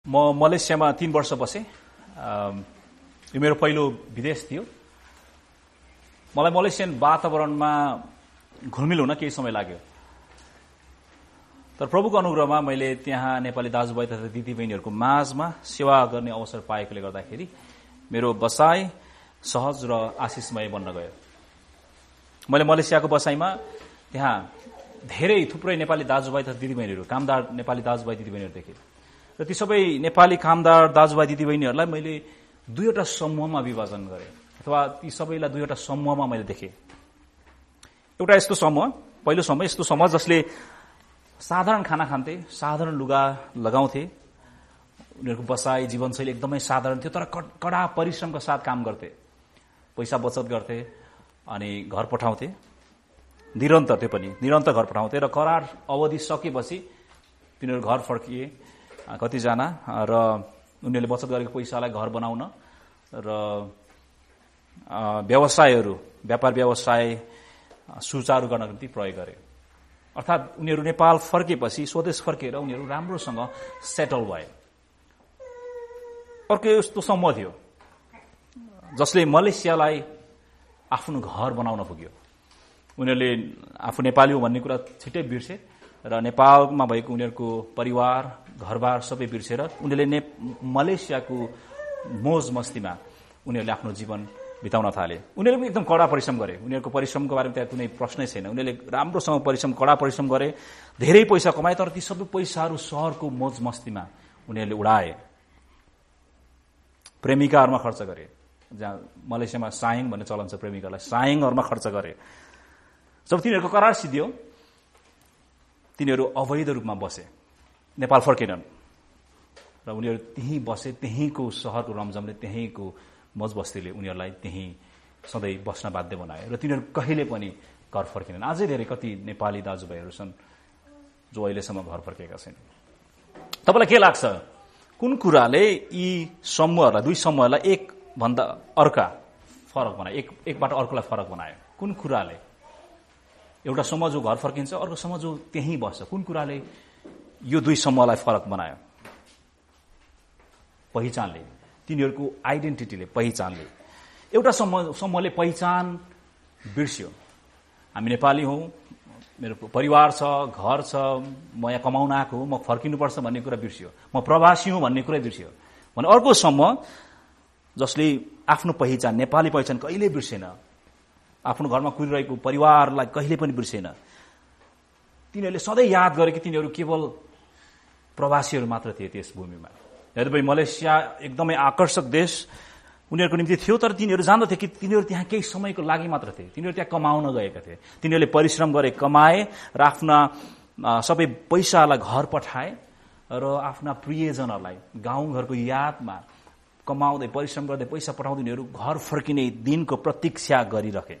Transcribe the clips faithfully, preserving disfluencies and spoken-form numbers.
म मलेसियामा तीन वर्ष बसेँ। यो मेरो पहिलो विदेश थियो। मलाई मलेसियन वातावरणमा घुलमिल हुन केही समय लाग्यो, तर प्रभुको अनुग्रहमा मैले त्यहाँ नेपाली दाजुभाइ तथा दिदीबहिनीहरूको माझमा सेवा गर्ने अवसर पाएकोले गर्दाखेरि मेरो बसाइ सहज र आशिषमय बन्न गयो। मैले मलेसियाको बसाइमा त्यहाँ धेरै थुप्रै नेपाली दाजुभाइ तथा दिदीबहिनीहरू, कामदार नेपाली दाजुभाइ दिदीबहिनीहरू देखेँ र ती सबै नेपाली कामदार दाजुभाइ दिदीबहिनीहरूलाई मैले दुईवटा समूहमा विभाजन गरेँ, अथवा ती सबैलाई दुईवटा समूहमा मैले देखेँ। एउटा यस्तो समूह, पहिलो समूह यस्तो समूह जसले साधारण खाना खान्थे, साधारण लुगा लगाउँथे, उनीहरूको बसाइ जीवनशैली एकदमै साधारण थियो, तर कडा परिश्रमका साथ काम गर्थे, पैसा बचत गर्थे अनि घर पठाउँथे, निरन्तर त्यो पनि निरन्तर घर पठाउँथे र करार अवधि सकेपछि तिनीहरू घर फर्किए कतिजना र उनीहरूले बचत गरेको पैसालाई घर बनाउन र व्यवसायहरू व्यापार व्यवसाय सुचारू गर्न निम्ति प्रयोग गरे। अर्थात् उनीहरू नेपाल फर्केपछि स्वदेश फर्केर उनीहरू राम्रोसँग सेटल भए। अर्को यस्तो समूह थियो जसले मलेसियालाई आफ्नो घर बनाउन पुग्यो। उनीहरूले आफू नेपाली हो भन्ने कुरा छिट्टै बिर्से र नेपालमा भएको उनीहरूको परिवार घरबार सबै बिर्सेर उनीहरूले ने मलेसियाको मोज मस्तीमा उनीहरूले आफ्नो जीवन बिताउन थाले। उनीहरूले एकदम कडा परिश्रम गरे। उनीहरूको परिश्रमको बारेमा त्यहाँ कुनै प्रश्नै छैन। उनीहरूले राम्रोसँग परिश्रम कडा परिश्रम गरे, धेरै पैसा कमाए, तर ती सबै पैसाहरू सहरको मोज मस्तीमा उनीहरूले उडाए, प्रेमिकाहरूमा खर्च गरे। जहाँ मलेसियामा साइङ भन्ने चलन छ, प्रेमिकालाई साइङहरूमा खर्च गरे। जब तिनीहरूको करार सिद्धियो तिनीहरू अवैध रूपमा बसे, नेपाल फर्केनन् र उनीहरू त्यहीँ बसे। त्यहीँको सहरको रमझमले, त्यहीँको मजबस्तीले उनीहरूलाई त्यहीँ सधैँ बस्न बाध्य बनायो र तिनीहरू कहिले पनि घर फर्केनन्। अझै धेरै कति नेपाली दाजुभाइहरू छन् जो अहिलेसम्म घर फर्केका छैनन्। तपाईँलाई के लाग्छ, कुन कुराले यी समूहहरूलाई, दुई समूहलाई एक भन्दा अर्का फरक बनायो, एक एकबाट अर्कोलाई फरक बनायो? कुन कुराले? एउटा समूह जो घर फर्किन्छ, अर्को समूह जो त्यहीँ बस्छ, कुन कुराले यो दुई समूहलाई फरक बनायो? पहिचानले, तिनीहरूको आइडेन्टिटीले, पहिचानले। एउटा समूह समूहले पहिचान बिर्स्यो। हामी नेपाली हौँ, मेरो परिवार छ, घर छ, म यहाँ कमाउन आएको हो, म फर्किनुपर्छ भन्ने कुरा बिर्स्यो, म प्रवासी हुँ भन्ने कुरा बिर्स्यो। भने अर्को समूह जसले आफ्नो पहिचान, नेपाली पहिचान कहिले बिर्सेन, आफ्नो घरमा कुरिरहेको परिवारलाई कहिले पनि बिर्सेन, तिनीहरूले सधैँ याद गरे कि तिनीहरू केवल प्रवासीहरू मात्र थिए त्यस भूमिमा। यद्यपि मलेसिया एकदमै आकर्षक देश उनीहरूको निम्ति थियो, तर तिनीहरू जान्दथे कि तिनीहरू त्यहाँ केही समयको लागि मात्र थिए। तिनीहरू त्यहाँ कमाउन गएका थिए। तिनीहरूले परिश्रम गरे, कमाए र आफ्ना सबै पैसालाई घर पठाए र आफ्ना प्रियजनहरूलाई गाउँघरको यादमा कमाउँदै परिश्रम गर्दै पैसा पठाउँदै उनीहरू घर फर्किने दिनको प्रतीक्षा गरिरहे।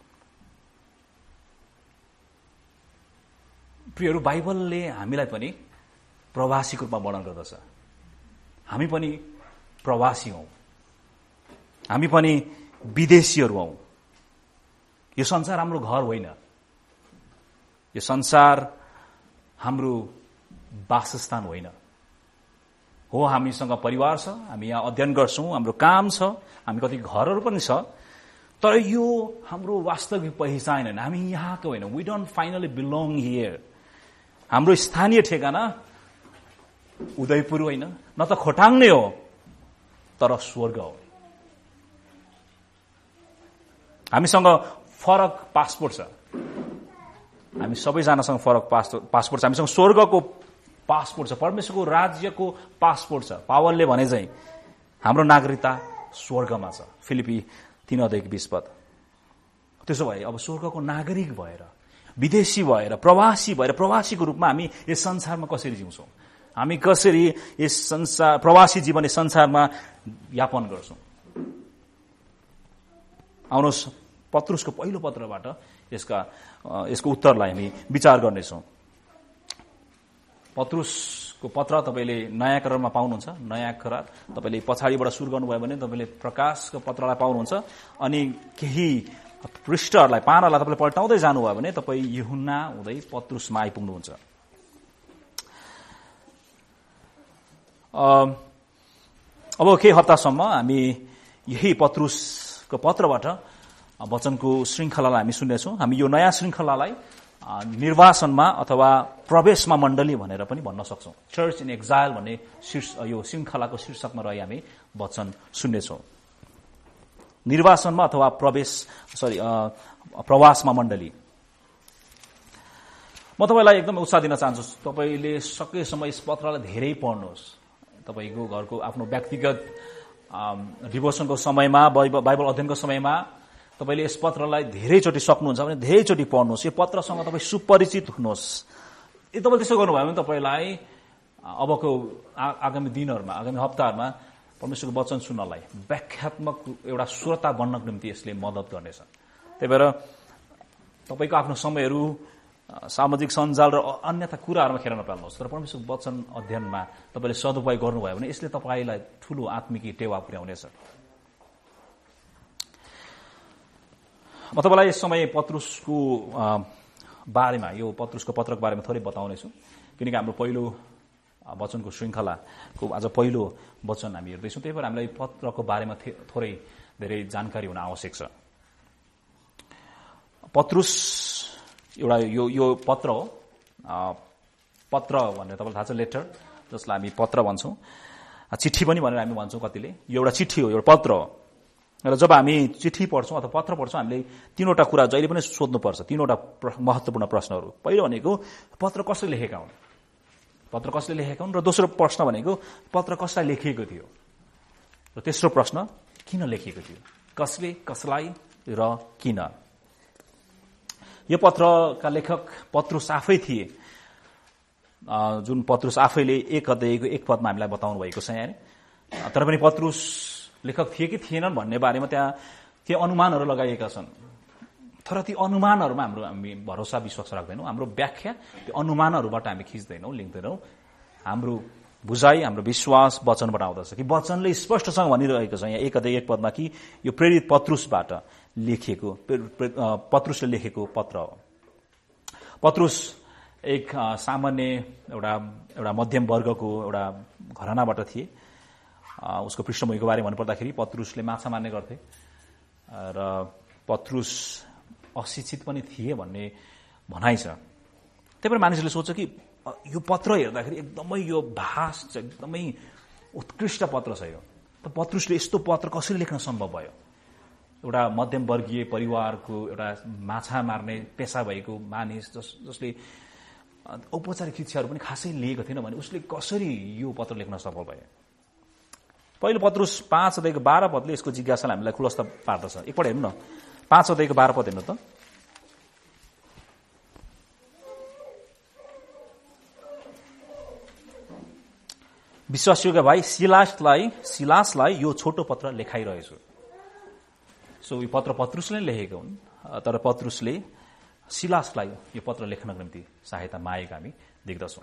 प्रियहरू, बाइबलले हामीलाई पनि प्रवासीको रूपमा वर्णन गर्दछ। हामी पनि प्रवासी हौँ, हामी पनि विदेशीहरू हौँ। यो संसार हाम्रो घर होइन, यो संसार हाम्रो वासस्थान होइन। हो, हामीसँग परिवार छ, हामी यहाँ अध्ययन गर्छौँ, हाम्रो काम छ, हामी कति घरहरू पनि छ, तर यो हाम्रो वास्तविक पहिचान होइन। हामी यहाँको होइन। We don't finally belong here. हाम्रो स्थानीय ठेगाना उदयपुर होइन, न त खोटाङ नै हो, तर स्वर्ग हो। हामीसँग फरक पासपोर्ट छ। हामी सबैजनासँग फरक पासपोर्ट छ। हामीसँग स्वर्गको पासपोर्ट छ, परमेश्वरको राज्यको पासपोर्ट छ। पावलले भने चाहिँ हाम्रो नागरिकता स्वर्गमा छ। फिलिपी तीन अध्याय बीस पद। त्यसो भए अब स्वर्गको नागरिक भएर, विदेशी भएर, प्रवासी भएर, प्रवासीको रूपमा हामी यस संसारमा कसरी जिउँछौँ? हामी कसरी यस संसार प्रवासी जीवन यस संसारमा यापन गर्छौँ? आउनुहोस् पत्रुसको पहिलो पत्रबाट यसका यसको उत्तरलाई हामी विचार गर्नेछौँ। पत्रुसको पत्र तपाईँले नयाँ करारमा पाउनुहुन्छ। नयाँ करार तपाईँले पछाडिबाट सुरु गर्नुभयो भने तपाईँले प्रकाशको पत्रलाई पाउनुहुन्छ। अनि केही पृष्ठहरूलाई, पानालाई तपाईँले पल्टाउँदै जानुभयो भने तपाईँ यूहन्ना हुँदै पत्रुसमा आइपुग्नुहुन्छ। अब केही हप्तासम्म हामी यही पत्रुसको पत्रबाट वचनको श्रृङ्खलालाई हामी सुन्नेछौँ। हामी यो नयाँ श्रृङ्खलालाई निर्वासनमा अथवा प्रवेशमा मण्डली भनेर पनि भन्न सक्छौँ। चर्च इन एक्जाइल भन्ने शीर्ष यो श्रृङ्खलाको शीर्षकमा रही हामी वचन सुन्नेछौँ। निर्वासनमा अथवा प्रवेश सरी प्रवासमा मण्डली। म तपाईँलाई एकदम उत्साह दिन चाहन्छु, तपाईँले सकेसम्म यस पत्रलाई धेरै पढ्नुहोस्। तपाईँको घरको आफ्नो व्यक्तिगत डिभोसनको समयमा, बाइबल अध्ययनको समयमा तपाईँले यस पत्रलाई धेरैचोटि सक्नुहुन्छ भने धेरैचोटि पढ्नुहोस्। यो पत्रसँग तपाईँ सुपरिचित हुनुहोस्। यदि तपाईँले त्यसो गर्नुभयो भने तपाईँलाई अबको आगामी दिनहरूमा, आगामी हप्ताहरूमा परमेश्वरको वचन सुन्नलाई व्याख्यात्मक एउटा श्रोता बन्नको निम्ति यसले मद्दत गर्नेछ। त्यही भएर तपाईँको आफ्नो समयहरू सामाजिक सञ्जाल र अन्यथा कुराहरूमा खेर नपाल्नुहोस्, तर परमेश्वरको वचन अध्ययनमा तपाईँले सदुपयोग गर्नुभयो भने यसले तपाईँलाई ठूलो आत्मिकी टेवा पुर्याउनेछ। म तपाईँलाई यस समय पत्रुसको बारेमा, यो पत्रुसको पत्रको बारेमा थोरै बताउनेछु, किनकि हाम्रो पहिलो वचनको श्रृङ्खलाको आज पहिलो वचन हामी हेर्दैछौँ। त्यही भएर हामीलाई पत्रको बारेमा थोरै धेरै जानकारी हुन आवश्यक छ। पत्रुस एउटा यो यो पत्र हो। पत्र भनेर तपाईँलाई थाहा छ, लेटर, जसलाई हामी पत्र भन्छौँ, चिठी पनि भनेर हामी भन्छौँ कतिले। यो एउटा चिठी हो, एउटा पत्र हो। र जब हामी चिठी पढ्छौँ अथवा पत्र पढ्छौँ, हामीले तीनवटा कुरा जहिले पनि सोध्नुपर्छ, तीनवटा महत्त्वपूर्ण प्रश्नहरू। पहिलो भनेको पत्र कसले लेखेका हुन्, पत्र कसले लेखेका हुन्, र दोस्रो प्रश्न भनेको पत्र कसलाई लेखिएको थियो, र तेस्रो प्रश्न किन लेखिएको थियो, कसले, कसलाई र किन। यो पत्रका लेखक पत्रुस आफै थिए, जुन पत्रुस आफैले एक अध्यायको एक पदमा हामीलाई बताउनु भएको छ यहाँ। तर पनि पत्रुस लेखक थिए कि थिएनन् भन्ने बारेमा त्यहाँ त्यो अनुमानहरू लगाइएका छन्। तर ती अनुमानहरूमा हाम्रो हामी भरोसा विश्वास राख्दैनौँ। हाम्रो व्याख्या त्यो अनुमानहरूबाट हामी खिच्दैनौँ, लिङ्दैनौँ। हाम्रो बुझाइ, हाम्रो विश्वास वचनबाट आउँदछ कि वचनले स्पष्टसँग भनिरहेको छ यहाँ एक अध्याय एक पदमा कि यो प्रेरित पत्रुसबाट लेखिएको, पत्रुसले लेखेको पत्र हो। पत्रुस एक सामान्य एउटा एउटा मध्यम वर्गको एउटा घरानाबाट थिए। उसको पृष्ठभूमिको बारेमा भन्नुपर्दाखेरि पत्रुसले माछा मार्ने गर्थे र पत्रुस अशिक्षित पनि थिए भन्ने भनाइ छ। त्यही भएर मानिसले सोच्छ कि यो पत्र हेर्दाखेरि एकदमै यो भाष एकदमै उत्कृष्ट पत्र छ यो, त पत्रुसले यस्तो पत्र कसरी लेख्न सम्भव भयो। एउटा मध्यम वर्गीय परिवारको एउटा माछा मार्ने पेसा भएको मानिस जस जसले औपचारिक शिक्षाहरू पनि खासै लिएको थिएन भने उसले कसरी यो पत्र लेख्न सफल भयो। पहिलो पत्रुस पाँच अध्यायको बाह्र पदले यसको जिज्ञासालाई हामीलाई खुलस्त पार्दछ। एकपल्ट हेर्नु न, पाँच अध्यायको बाह्र पद हेर्नु त। विश्वासयोग्य भाइ सिलासलाई सिलासलाई यो छोटो पत्र लेखाइरहेछु। सो यो पत्र पत्रुसले लेखेका हुन्, तर पत्रुसले सिलासलाई यो पत्र लेख्नको निम्ति सहायता मागेका हामी देख्दछौँ।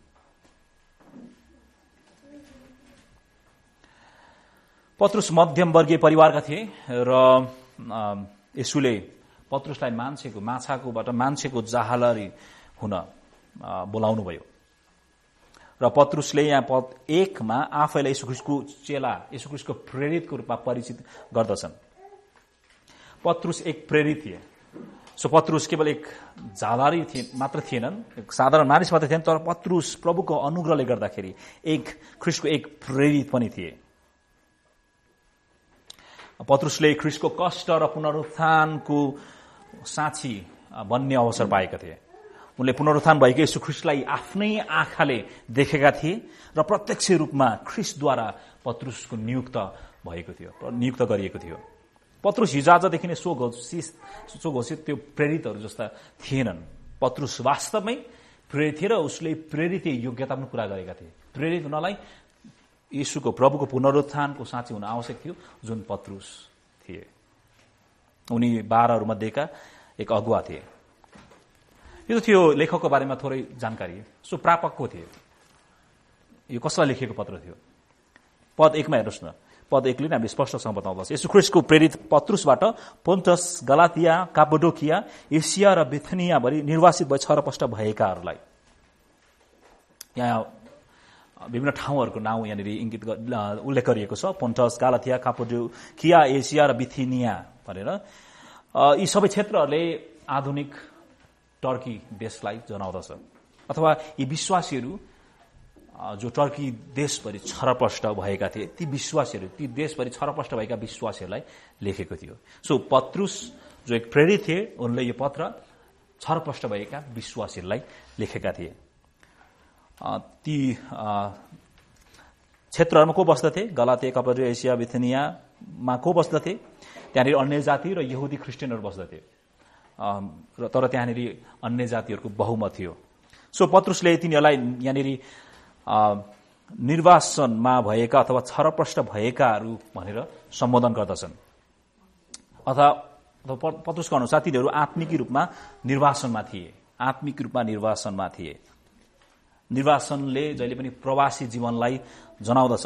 पत्रुस मध्यम वर्गीय परिवारका थिए र यसुले पत्रुसलाई मान्छेको माछाकोबाट मान्छेको जहालरी हुन बोलाउनु भयो र पत्रुसले यहाँ पद एकमा आफैलाई यीशु ख्रीष्टको चेला, यीशु ख्रीष्टको प्रेरितको रूपमा परिचित गर्दछन्। पत्रुस एक प्रेरित थिए। सो पत्रुस केवल एक जालारी थिए मात्र थिएनन्, एक साधारण मानिस मात्र थिएन, तर पत्रुस प्रभुको अनुग्रहले गर्दाखेरि एक ख्रीष्टको एक प्रेरित पनि थिए। पत्रुसले ख्रीष्टको कष्ट र पुनरुत्थानको साक्षी बन्ने अवसर पाएका थिए। उनले पुनरुत्थान भएको यीशु ख्रीष्टलाई आफ्नै आँखाले देखेका थिए र प्रत्यक्ष रूपमा ख्रीष्टद्वारा पत्रुसको नियुक्त भएको थियो, नियुक्त गरिएको थियो। पत्रुस हिजो आजदेखि नै सो घोषित सो घोषित त्यो प्रेरितहरू जस्ता थिएनन्। पत्रुस वास्तवमै प्रेरित थिए र उसले प्रेरित योग्यता पनि पूरा गरेका थिए। प्रेरित हुनलाई यीशुको प्रभुको पुनरुत्थानको साँची हुन आवश्यक थियो, जुन पत्रुस थिए। उनी बाह्रहरूमध्येका एक अगुवा थिए। यो थियो लेखकको बारेमा थोरै जानकारी। सो प्रापक को थिए, यो कसलाई लेखिएको पत्र थियो। पद एकमा हेर्नुहोस् न, पद एकले नै हामी स्पष्टसँग बताउँदछ। यीशु ख्रीष्टको प्रेरित पत्रुसबाट पोन्टस, गलातिया, कापडोकिया, एसिया र बिथनियाभरि निर्वासित भई छरपष्ट भएकाहरूलाई। यहाँ विभिन्न ठाउँहरूको नाउँ यहाँनिर इङ्गित उल्लेख गरिएको छ। पोन्टस, गालाथिया, कापाडोकिया, एसिया र बिथिनिया भनेर। यी सबै क्षेत्रहरूले आधुनिक टर्की देशलाई जनाउँदछ। अथवा यी विश्वासीहरू जो टर्की देशभरि छरपष्ट भएका थिए, ती विश्वासीहरू, ती देशभरि छरपष्ट भएका विश्वासीहरूलाई लेखेको थियो। सो पत्रुस जो एक प्रेरित थिए, उनले यो पत्र छरपष्ट भएका विश्वासीहरूलाई लेखेका थिए। ती क्षेत्रहरूमा को बस्दथे? गलातिया, कपाडोकिया, एसिया, बिथिनियामा को बस्दथे? त्यहाँनिर अन्य जाति र यहुदी ख्रिस्टियनहरू बस्दथे। तर त्यहाँनिर अन्य जातिहरूको बहुमत थियो। सो पत्रुसले तिनीहरूलाई यहाँनिर निर्वासनमा भएका अथवा छरपष्ट भएकाहरू भनेर सम्बोधन गर्दछन्। अथवा पत्रुसको अनुसार तिनीहरू आत्मिक रूपमा निर्वासनमा थिए। आत्मिक रूपमा निर्वासनमा थिए। निर्वासनले जहिले पनि प्रवासी जीवनलाई जनाउँदछ।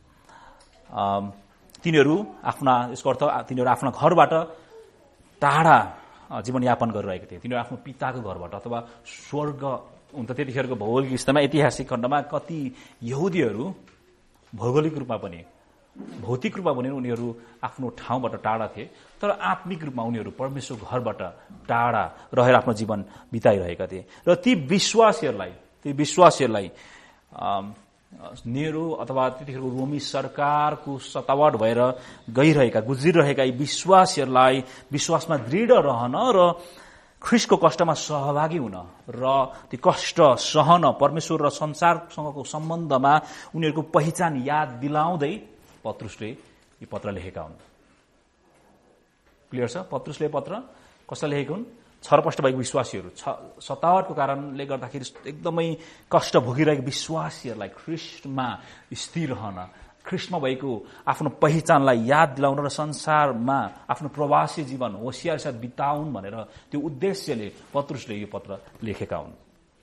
तिनीहरू आफ्ना, यसको अर्थ तिनीहरू आफ्ना घरबाट टाढा जीवनयापन गरिरहेका थिए। तिनीहरू आफ्नो पिताको घरबाट अथवा स्वर्ग, हुन त त्यतिखेरको भौगोलिक स्तरमा, ऐतिहासिक खण्डमा कति यहुदीहरू भौगोलिक रूपमा पनि, भौतिक रूपमा पनि उनीहरू आफ्नो ठाउँबाट टाढा थिए, तर आत्मिक रूपमा उनीहरू परमेश्वरको घरबाट टाढा रहेर आफ्नो जीवन बिताइरहेका थिए। र ती विश्वासीहरूलाई ती विश्वासीहरूलाई नेहरू अथवा त्यतिखेरको रोमी सरकारको सतावट भएर गइरहेका, गुज्रिरहेका यी विश्वासीहरूलाई विश्वासमा दृढ रहन र ख्रीष्टको कष्टमा सहभागी हुन र ती कष्ट सहन, परमेश्वर र संसारसँगको सम्बन्धमा उनीहरूको पहिचान याद दिलाउँदै पत्रुसले यी पत्र लेखेका हुन्। क्लियर छ? पत्रुसले पत्र कसलाई लेखेका हुन्? छरपष्ट भएको विश्वासीहरू, सतावटको कारणले गर्दाखेरि एकदमै कष्ट भोगिरहेको विश्वासीहरूलाई ख्रीष्टमा स्थिर रहन, ख्रीष्टमा भएको आफ्नो पहिचानलाई याद दिलाउन र संसारमा आफ्नो प्रवासी जीवन होशियार साथ बिताउन् भनेर त्यो उद्देश्यले पत्रुसले यो पत्र लेखेका हुन्।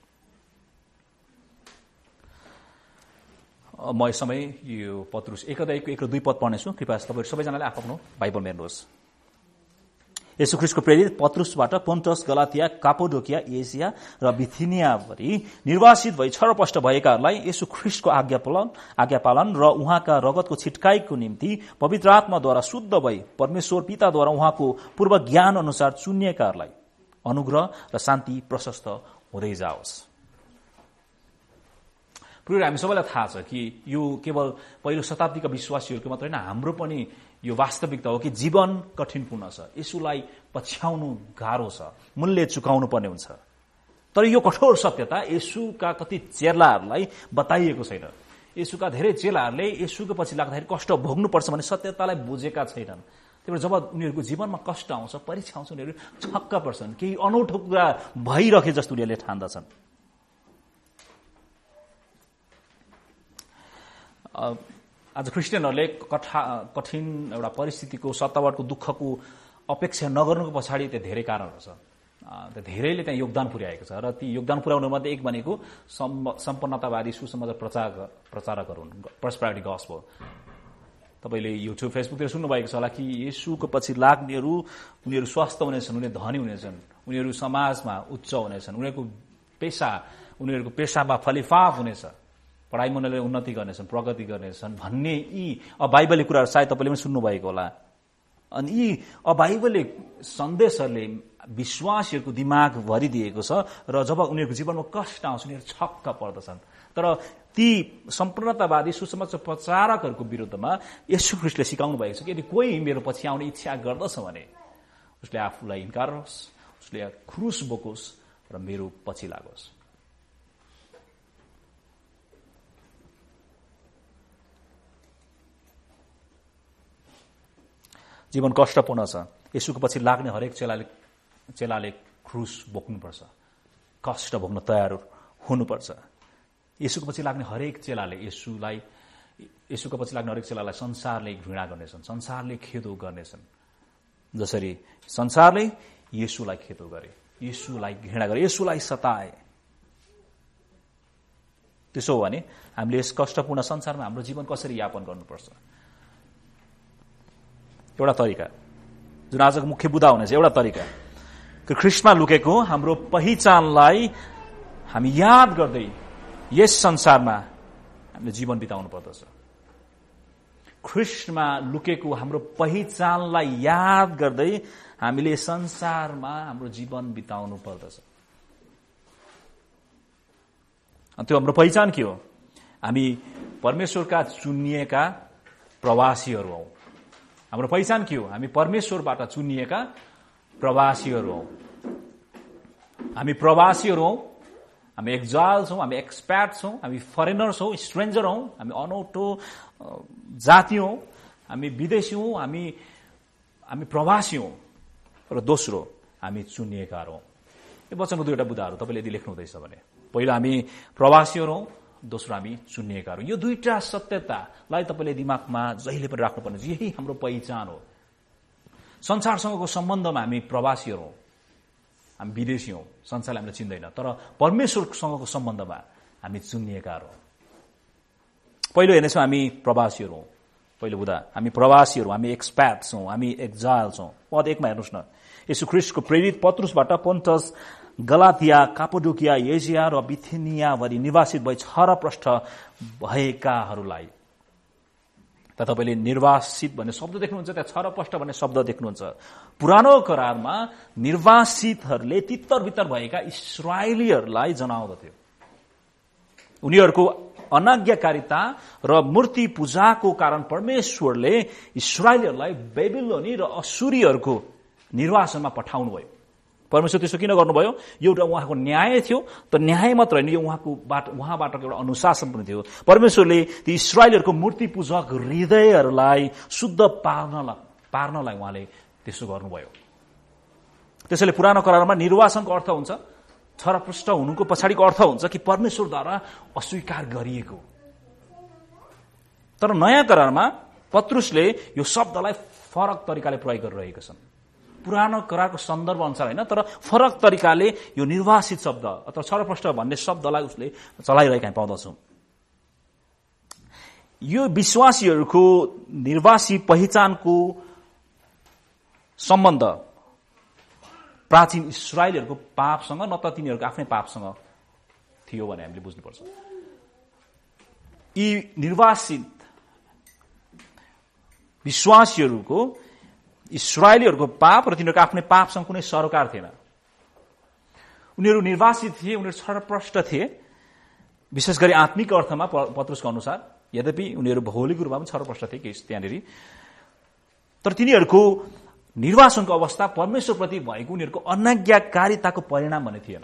म यस समय यो पत्रुस एक अध्यायको एक र दुई पद पढ्नेछु। कृपया तपाईहरु सबैजनाले आफ्नो बाइबल हेर्नुहोस्। येशू ख्रीष्टको प्रेरित पत्रुसबाट पोन्टस, गलातिया, कापाडोकिया, एसिया र बिथिनियाभरि निर्वासित भई छरपष्ट भएकाहरूलाई येशू ख्रीष्टको आज्ञा पालन आज्ञा पालन र उहाँका रगतको छिटकाइको निम्ति पवित्र आत्माद्वारा शुद्ध भई परमेश्वर पिताद्वारा उहाँको पूर्व ज्ञान अनुसार चुनिएकाहरूलाई अनुग्रह र शान्ति प्रशस्त हुँदै जाओस्। पुरै हामी सबैलाई थाहा छ कि यो केवल पहिलो शताब्दीका विश्वासीहरूको मात्र होइन, हाम्रो पनि यो वास्तविकता हो कि जीवन कठिनपूर्ण छ। येशूलाई पछ्याउनु गाह्रो छ, मूल्य चुकाउनु पर्ने हुन्छ। तर यो कठोर सत्यता येशूका कति चेलाहरूलाई बताइएको छैन। येशूका धेरै चेलाहरूले येशूको पछि लाग्दाखेरि कष्ट भोग्नुपर्छ भन्ने सत्यतालाई बुझेका छैनन्। त्यही भएर जब उनीहरूको जीवनमा कष्ट आउँछ, परीक्षा आउँछ, उनीहरू छक्क पर्छन्। केही अनौठो कुरा भइरहे जस्तो उनीहरूले ठान्दछन्। आज क्रिस्चियनहरूले कठा कठिन एउटा परिस्थितिको, सतावटको, दुःखको अपेक्षा नगर्नुको पछाडि त्यो धेरै कारणहरू छ। त्यो धेरैले त्यहाँ योगदान पुर्याएको छ र ती योगदान पुर्याउनुमध्ये एक भनेको सम्पन्नतावादी सुसमाचार प्रचार प्रचारकहरू हुन्, प्रस्पेरिटी गस्पल। तपाईँले युट्युब, फेसबुकतिर सुन्नुभएको छ होला कि येशूको पछि लाग्नेहरू उनीहरू स्वस्थ हुनेछन्, उनीहरू धनी हुनेछन्, उनीहरू समाजमा उच्च हुनेछन्, उनीहरूको पेसा उनीहरूको पेसामा फलिफाप हुनेछ, पढाइमा उनीहरूले उन्नति गर्नेछन्, प्रगति गर्नेछन् भन्ने यी अबाइबली कुराहरू सायद तपाईँले पनि सुन्नुभएको होला। अनि यी अबाइबली सन्देशहरूले विश्वासीहरूको दिमाग भरिदिएको छ र जब उनीहरूको जीवनमा कष्ट आउँछ उनीहरू छक्क पर्दछन्। तर ती सम्पूर्णतावादी सुसमाचार प्रचारकहरूको विरुद्धमा येशू ख्रीष्टले सिकाउनु भएको छ कि यदि कोही मेरो पछि आउने इच्छा गर्दछ भने उसले आफूलाई इन्कार गरोस्, उसले क्रुस बोकोस् र मेरो पछि लागोस्। जीवन कष्टपूर्ण छ। येशूको पछि लाग्ने हरेक चेलाले चेलाले क्रुस बोक्नुपर्छ, कष्ट भोग्न तयार हुनुपर्छ। येशूको पछि लाग्ने हरेक चेलाले येशूलाई येशूको पछि लाग्ने हरेक चेलालाई संसारले घृणा गर्नेछन्, संसारले खेदो गर्नेछन्। जसरी संसारले येशूलाई खेदो गरे, येशूलाई घृणा गरे, येशूलाई सताए। त्यसो हो भने हामीले यस कष्टपूर्ण संसारमा हाम्रो जीवन कसरी यापन गर्नुपर्छ? एउटा तरिका, जुन आजको मुख्य बुदा हुनेछ, एउटा तरिका कि ख्रीष्टमा लुकेको हाम्रो पहिचानलाई हामी याद गर्दै यस संसारमा हामीले जीवन बिताउनु पर्दछ। ख्रिस्टमा लुकेको हाम्रो पहिचानलाई याद गर्दै हामीले संसारमा हाम्रो जीवन बिताउनु पर्दछ। अनि त्यो हाम्रो पहिचान के हो? हामी परमेश्वरका चुनिएका प्रवासीहरू हौ। हाम्रो पहिचान के हो? हामी परमेश्वरबाट चुनिएका प्रवासीहरू हौ। हामी प्रवासीहरू हौ, हामी एक्जाइल्स हौं, हामी एक्सप्याट्स हौं, हामी फरेनर्स हौं, स्ट्रेन्जर हौं, हामी अनौठो जाति हौं, हामी विदेशी हौं, हामी हामी प्रवासी हौं। र दोस्रो, हामी चुनिएका हौं। यो वचनको दुईवटा बुदाहरू तपाईँले यदि लेख्नु हुँदैछ भने, पहिलो हामी प्रवासीहरू हौं, दोस्रो हामी चुनिएका हौं। यो दुईटा सत्यतालाई तपाईँले दिमागमा जहिले पनि राख्नुपर्ने, यही हाम्रो पहिचान हो। संसारसँगको सम्बन्धमा हामी प्रवासीहरू हौं, हामी विदेशी हौं, संसारले हामीलाई चिन्दैन। तर परमेश्वरसँगको सम्बन्धमा हामी चुनिएका हौं। पहिलो हेर्नेछौँ, हामी प्रवासीहरू हौं। पहिलो बुदा, हामी प्रवासीहरू, हामी एक्सप्याट्स हौं, हामी एक्जाइल्स हौं। पद एकमा हेर्नुहोस् न, यसु ख्रिस्टको प्रेरित पत्रुसबाट पोन्टस, गलातिया, कापाडोकिया, एजिया र बिथिनिया भरि निवासित भई छरप्रष्ट भएकाहरूलाई। त तपाईँले निर्वासित भन्ने शब्द देख्नुहुन्छ, त्यहाँ छरप्रष्ट भन्ने शब्द देख्नुहुन्छ। पुरानो करारमा निर्वासितहरूले तितर बितर भएका इस्राएलीहरूलाई जनाउँदथ्यो। उनीहरूको अनाज्ञाकारिता र मूर्ति पूजाको कारण परमेश्वरले इस्राएलीहरूलाई बेबिलोनी र असुरीहरूको निर्वासनमा पठाउनु भयो। परमेश्वर त्यसो किन गर्नुभयो? यो एउटा उहाँको न्याय थियो। त न्याय मात्र होइन, यो उहाँको उहाँबाटको एउटा अनुशासन पनि थियो। परमेश्वरले ती इस्राएलीहरूको मूर्ति पूजक हृदयहरूलाई शुद्ध पार्नलाई पार्नलाई उहाँले त्यसो गर्नुभयो। त्यसैले पुरानो करारमा निर्वासनको अर्थ हुन्छ, छरपृष्ठ हुनुको पछाडिको अर्थ हुन्छ कि परमेश्वरद्वारा अस्वीकार गरिएको। तर नयाँ करारमा पत्रुसले यो शब्दलाई फरक तरिकाले प्रयोग गरिरहेका छन्। पुरानो करारको सन्दर्भ अनुसार होइन, तर फरक तरिकाले यो निर्वासित शब्द अथवा छरपृष्ठ भन्ने शब्दलाई उसले चलाइरहेका हामी पाउँदछौँ। यो विश्वासीहरूको निर्वासी पहिचानको सम्बन्ध प्राचीन इस्राएलीहरूको पापसँग न त तिनीहरूको आफ्नै पापसँग थियो भने हामीले बुझ्नुपर्छ। यी निर्वासित विश्वासीहरूको इस्राएलीहरूको पाप र तिनीहरूको आफ्नै पापसँग कुनै सरोकार थिएन। उनीहरू निर्वासित थिए, उनीहरू छरप्रष्ट थिए, विशेष गरी आत्मिक अर्थमा पत्रुसको अनुसार। यद्यपि उनीहरू भौगोलिक रूपमा पनि छरप्रष्ट थिए कि त्यहाँनिर। तर तिनीहरूको निर्वासनको अवस्था परमेश्वरप्रति भएको उनीहरूको अनाज्ञाकारिताको परिणाम भने थिएन।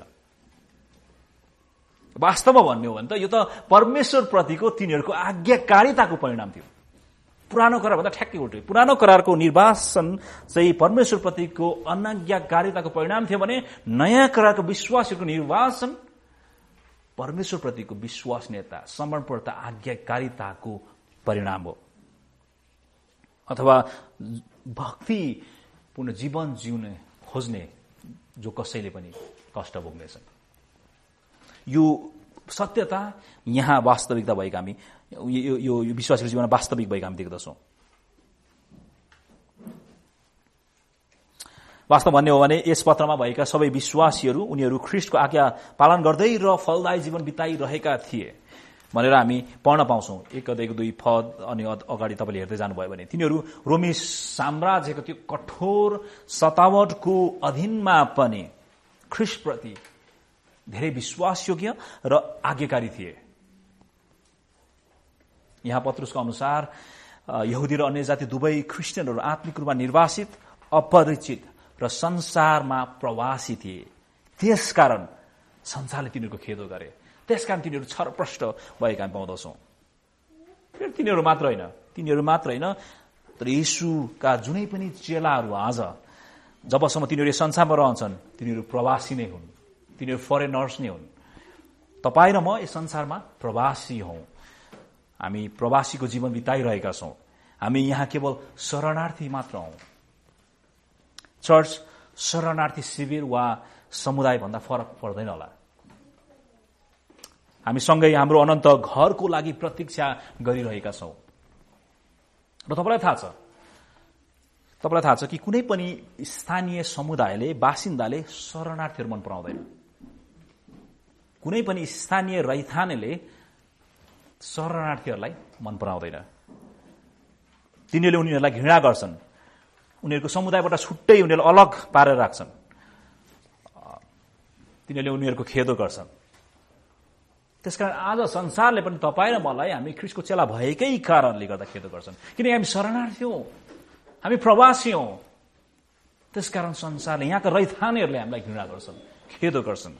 वास्तवमा भन्ने हो भने त यो त परमेश्वरप्रतिको तिनीहरूको आज्ञाकारिताको परिणाम थियो। पुरानो करार भन्दा ठ्याक्कै उल्टो। पुरानो करारको निर्वासन चाहिँ परमेश्वरप्रतिको अनाज्ञाकारिताको परिणाम थियो भने नयाँ करारको विश्वासहरूको निर्वासन परमेश्वरप्रतिको विश्वसनीयता, समर्पणता, आज्ञाकारिताको परिणाम हो। अथवा भक्तिपूर्ण जीवन जिउने खोज्ने जो कसैले पनि कष्ट भोग्नेछन्। यो सत्यता यहाँ वास्तविकता भएका हामी यो यो विश्वासीको जीवनमा वास्तविक भएका हामी देख्दछौँ। वास्तव भन्ने हो भने यस पत्रमा भएका सबै विश्वासीहरू उनीहरू ख्रिस्टको आज्ञा पालन गर्दै र फलदायी जीवन बिताइरहेका थिए भनेर हामी पढ्न पाउँछौँ। एक अध्यायको दुई पद अनि अगाडि तपाईँले हेर्दै जानुभयो भने तिनीहरू रोमी साम्राज्यको त्यो कठोर सतावटको अधीनमा पनि ख्रिस्टप्रति धेरै विश्वासयोग्य र आज्ञाकारी थिए। यहाँ पत्रुसको अनुसार यहुदी र अन्य जाति दुवै क्रिस्चियनहरू आत्मिक रूपमा निर्वासित, अपरिचित र संसारमा प्रवासी थिए। त्यसकारण संसारले तिनीहरूको खेदो गरे। त्यसकारण तिनीहरू छरप्रष्ट भएका हामी पाउँदछौँ। तिनीहरू मात्र होइन तिनीहरू मात्र होइन तर येशूका जुनै पनि चेलाहरू आज जबसम्म तिनीहरू संसारमा रहन्छन् तिनीहरू प्रवासी नै हुन्, तिनीहरू फरेनर्स नै हुन्। तपाईँ र म यस संसारमा प्रवासी हौं। हामी प्रवासीको जीवन बिताइरहेका छौं। हामी यहाँ केवल शरणार्थी मात्र हौं। चर्च शरणार्थी शिविर वा समुदाय भन्दा फरक पर्दैन होला। हामी सँगै हाम्रो अनन्त घरको लागि प्रतीक्षा गरिरहेका छौं। र तपाईलाई थाहा छ तपाईलाई थाहा छ कि कुनै पनि स्थानीय समुदायले बासिन्दाले शरणार्थीहरू मन पराउँदैन। कुनै पनि स्थानीय रैथानेले शरणार्थीहरूलाई मन पराउँदैन। तिनीहरूले उनीहरूलाई घृणा गर्छन्, उनीहरूको समुदायबाट छुट्टै उनीहरूले अलग पारेर राख्छन्, तिनीहरूले उनीहरूको खेदो गर्छन्। त्यसकारण आज संसारले पनि तपाईँ र मलाई हामी ख्रीष्टको चेला भएकै कारणले गर्दा खेदो गर्छन्, किनकि हामी शरणार्थी हौं, हामी प्रवासी हौं। त्यसकारण संसारले, यहाँका रैथानेहरूले हामीलाई घृणा गर्छन्, खेदो गर्छन्।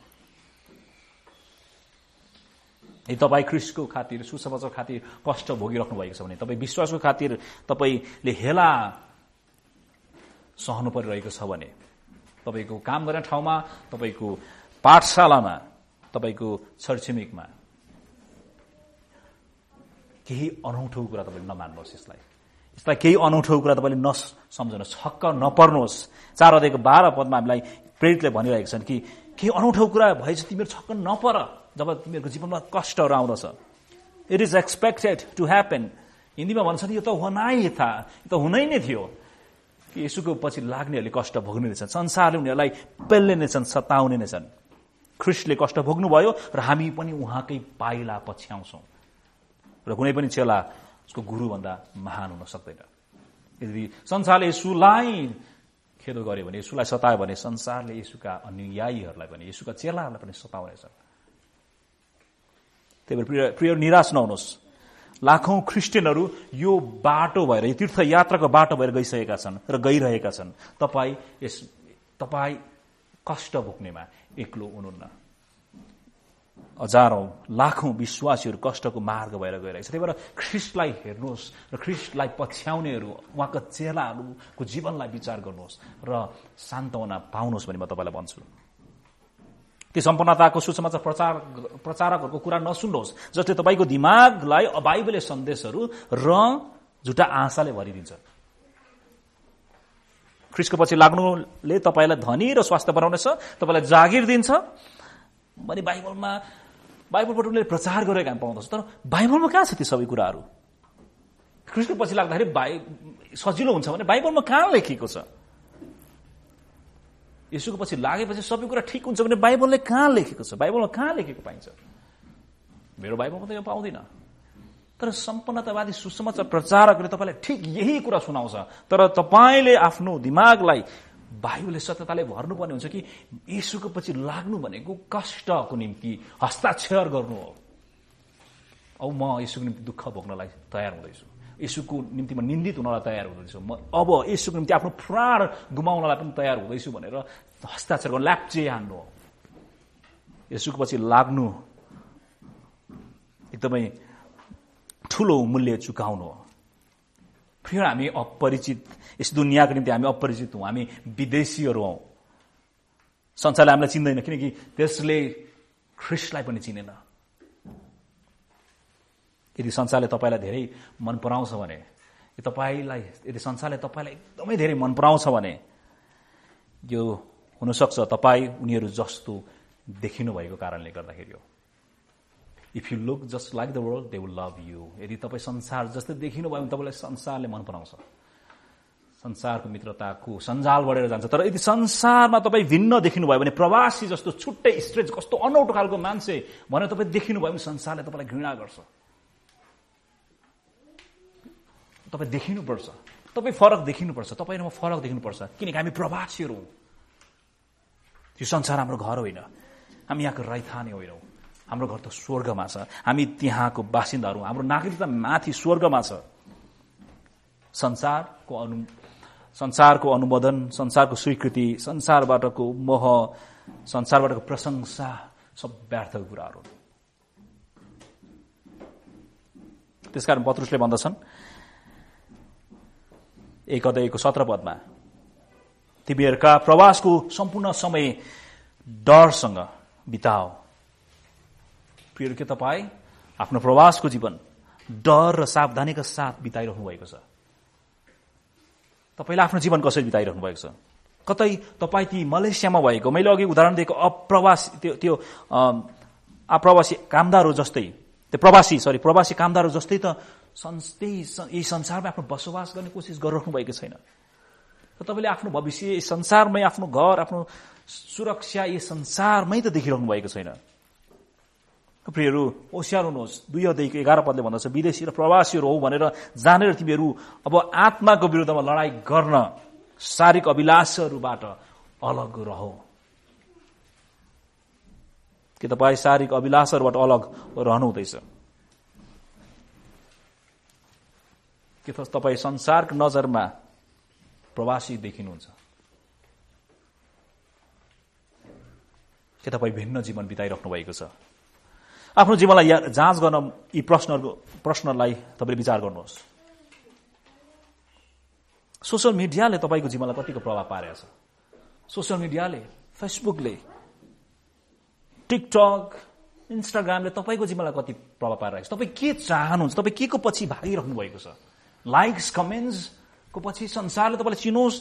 यदि तपाईँ ख्रीष्टको खातिर, सुसमाचारको खातिर कष्ट भोगिराख्नु भएको छ भने, तपाईँ विश्वासको खातिर तपाईँले हेला सहनु परिरहेको छ भने, तपाईँको काम गर्ने ठाउँमा, तपाईँको पाठशालामा, तपाईँको छरछिमेकमा केही अनौठो कुरा तपाईँले नमान्नुहोस्। यसलाई यसलाई केही अनौठो कुरा तपाईँले नसम्झनुहोस्, छक्क नपर्नुहोस्। चार अध्यायको बाह्र पदमा हामीलाई प्रेरितले भनिरहेका छन् कि केही अनौठो कुरा भएछ तिमीहरू छक्क नपर जब तिमीहरूको जीवनमा कष्टहरू आउँदछ। It is expected to happen. हिन्दीमा भन्छन् यो त होनाइ था, यो त हुनै नै थियो कि यसुको पछि लाग्नेहरूले कष्ट भोग्ने नै छन्। संसारले उनीहरूलाई पेल्ने नै छन्, सताउने नै छन्। ख्रीष्टले कष्ट भोग्नुभयो र हामी पनि उहाँकै पाइला पछ्याउँछौँ र कुनै पनि चेला उसको गुरुभन्दा महान हुन सक्दैन। यदि संसारले यसुलाई खेदो गर्यो भने, यसुलाई सतायो भने, संसारले यसुका अनुयायीहरूलाई पनि, यसुका चेलाहरूलाई पनि सताउनेछ। त्यही भएर प्रिय प्रिय निराश नहुनुहोस्। लाखौं क्रिस्चियनहरू यो बाटो भएर, यो तीर्थयात्राको बाटो भएर गइसकेका छन् र गइरहेका छन्। तपाईँ यस तपाईँ कष्ट भोग्नेमा एक्लो हुनुहुन्न। हजारौं लाखौं विश्वासीहरू कष्टको मार्ग भएर गइरहेको छ। त्यही भएर ख्रीष्टलाई हेर्नुहोस् र ख्रीष्टलाई पछ्याउनेहरू, उहाँका चेलाहरूको जीवनलाई विचार गर्नुहोस् र सान्त्वना पाउनुहोस् भन्ने म तपाईँलाई भन्छु। ती सम्पूर्णताको सुसमाचार प्रचार प्रचारकहरूको कुरा नसुन्नुहोस्, जसले तपाईँको दिमागलाई अबाइबलीय सन्देशहरू र झुटा आशाले भरिदिन्छ। ख्रीष्टको पछि लाग्नुले तपाईँलाई धनी र स्वास्थ्य बनाउनेछ, तपाईँलाई जागिर दिन्छ भने बाइबलमा बाइबलबाट उनीहरूले प्रचार गरेको हामी पाउँदछ। तर बाइबलमा कहाँ छ ती सबै कुराहरू? ख्रीष्टको पछि लाग्दाखेरि बाइ सजिलो हुन्छ भने बाइबलमा कहाँ लेखिएको छ? यसुको पछि लागेपछि सबै कुरा ठिक हुन्छ भने बाइबलले कहाँ लेखेको छ? बाइबलमा कहाँ लेखेको पाइन्छ? मेरो बाइबलमा त यो पाउँदिन। तर सम्पन्नतावादी सुसमाचार प्रचारकले तपाईँलाई ठिक यही कुरा सुनाउँछ, तर तपाईँले आफ्नो दिमागलाई बाइबलले सत्यताले भर्नुपर्ने हुन्छ कि येशूको पछि लाग्नु भनेको कष्टको निम्ति हस्ताक्षर गर्नु हो। अब म येशूको निम्ति दुःख भोग्नलाई तयार हुँदैछु, येशूको निम्ति म निन्दित हुनलाई तयार हुँदैछु, म अब येशूको निम्ति आफ्नो प्राण गुमाउनलाई पनि तयार हुँदैछु भनेर हस्ताक्षर गर्नु, ल्याप्चे हान्नु हो। येशूको पछि लाग्नु एकदमै ठूलो मूल्य चुकाउनु हो। फेरि हामी अपरिचित, यस दुनियाँको निम्ति हामी अपरिचित हौँ, हामी विदेशीहरू हौँ। संसारले हामीलाई चिन्दैन किनकि त्यसले ख्रीष्टलाई पनि चिनेन। यदि संसारले तपाईँलाई धेरै मन पराउँछ भने, तपाईँलाई यदि संसारले तपाईँलाई एकदमै धेरै मन पराउँछ भने, यो हुनसक्छ तपाईँ उनीहरू जस्तो देखिनु भएको कारणले गर्दाखेरि हो। If you look just like the world, they will love you. यदि तपाईँ संसार जस्तै देखिनु भयो भने तपाईँलाई संसारले मन पराउँछ। संसारको मित्रताको सञ्जाल बढेर जान्छ। तर यदि संसारमा तपाईँ भिन्न देखिनु भयो भने, प्रवासी जस्तो छुट्टै स्ट्रेच, कस्तो अनौठो खालको मान्छे भनेर तपाईँ देखिनु भयो भने संसारले तपाईँलाई घृणा गर्छ। तपाईँ देखिनुपर्छ, तपाईँ फरक देखिनुपर्छ, तपाईँ र म फरक देखिनुपर्छ, किनकि हामी प्रवासीहरू हौँ। यो संसार हाम्रो घर होइन, हामी यहाँको रैथाने होइनौँ। हाम्रो घर त स्वर्गमा छ, हामी त्यहाँको बासिन्दाहरू, हाम्रो नागरिकता माथि स्वर्गमा छ। संसारको अनु संसारको अनुमोदन, संसारको स्वीकृति, संसारबाटको मोह, संसारबाटको प्रशंसा सब व्यर्थको कुराहरू। त्यसकारण पत्रुसले भन्दछन् एक अध्यायको सत्र पदमा, तिमीहरूका प्रवासको सम्पूर्ण समय डरसँग बिताओ। प्रिय के तपाईँ आफ्नो प्रवासको जीवन डर र सावधानीका साथ बिताइरहनु भएको छ? तपाईँले आफ्नो जीवन कसरी बिताइरहनु भएको छ? कतै तपाईँ ती मलेसियामा भएको, मैले अघि उदाहरण दिएको अप्रवासी त्यो त्यो अप्रवासी कामदारहरू जस्तै, त्यो प्रवासी सरी प्रवासी कामदारहरू जस्तै त यही संसारमा आफ्नो बसोबास गर्ने कोसिस गरिराख्नु भएको छैन। र तपाईँले आफ्नो भविष्य यस संसारमै, आफ्नो घर, आफ्नो सुरक्षा यस संसारमै त देखिरहनु भएको छैन। प्रियहरू, होशियार हुनुहोस्। दुई अध्यायको एघार पदले भन्दछ, विदेशी र प्रवासीहरू हौ भनेर जानेर तिमीहरू अब आत्माको विरुद्धमा लडाई गर्न शारीरिक अभिलाषहरूबाट अलग रहो। के तपाईँ शारीरिक अभिलाषहरूबाट अलग रहनु हुँदैछ? के तपाईँ संसारको नजरमा प्रवासी देखिनुहुन्छ? के तपाईँ भिन्न जीवन बिताइराख्नु भएको छ? आफ्नो जीवनलाई जाँच गर्न यी प्रश्नहरूको प्रश्नलाई तपाईँले विचार गर्नुहोस्। सोसियल मिडियाले तपाईँको जीवनलाई कतिको प्रभाव पारेको छ? सोसियल मिडियाले, फेसबुकले, टिकटक, इन्स्टाग्रामले तपाईँको जीवनलाई कति प्रभाव पारिरहेको छ? तपाईँ के चाहनुहुन्छ? तपाईँ के को पछि भागिराख्नु भएको छ? लाइक्स, कमेन्ट्सको पछि संसारले तपाईँलाई चिनोस्?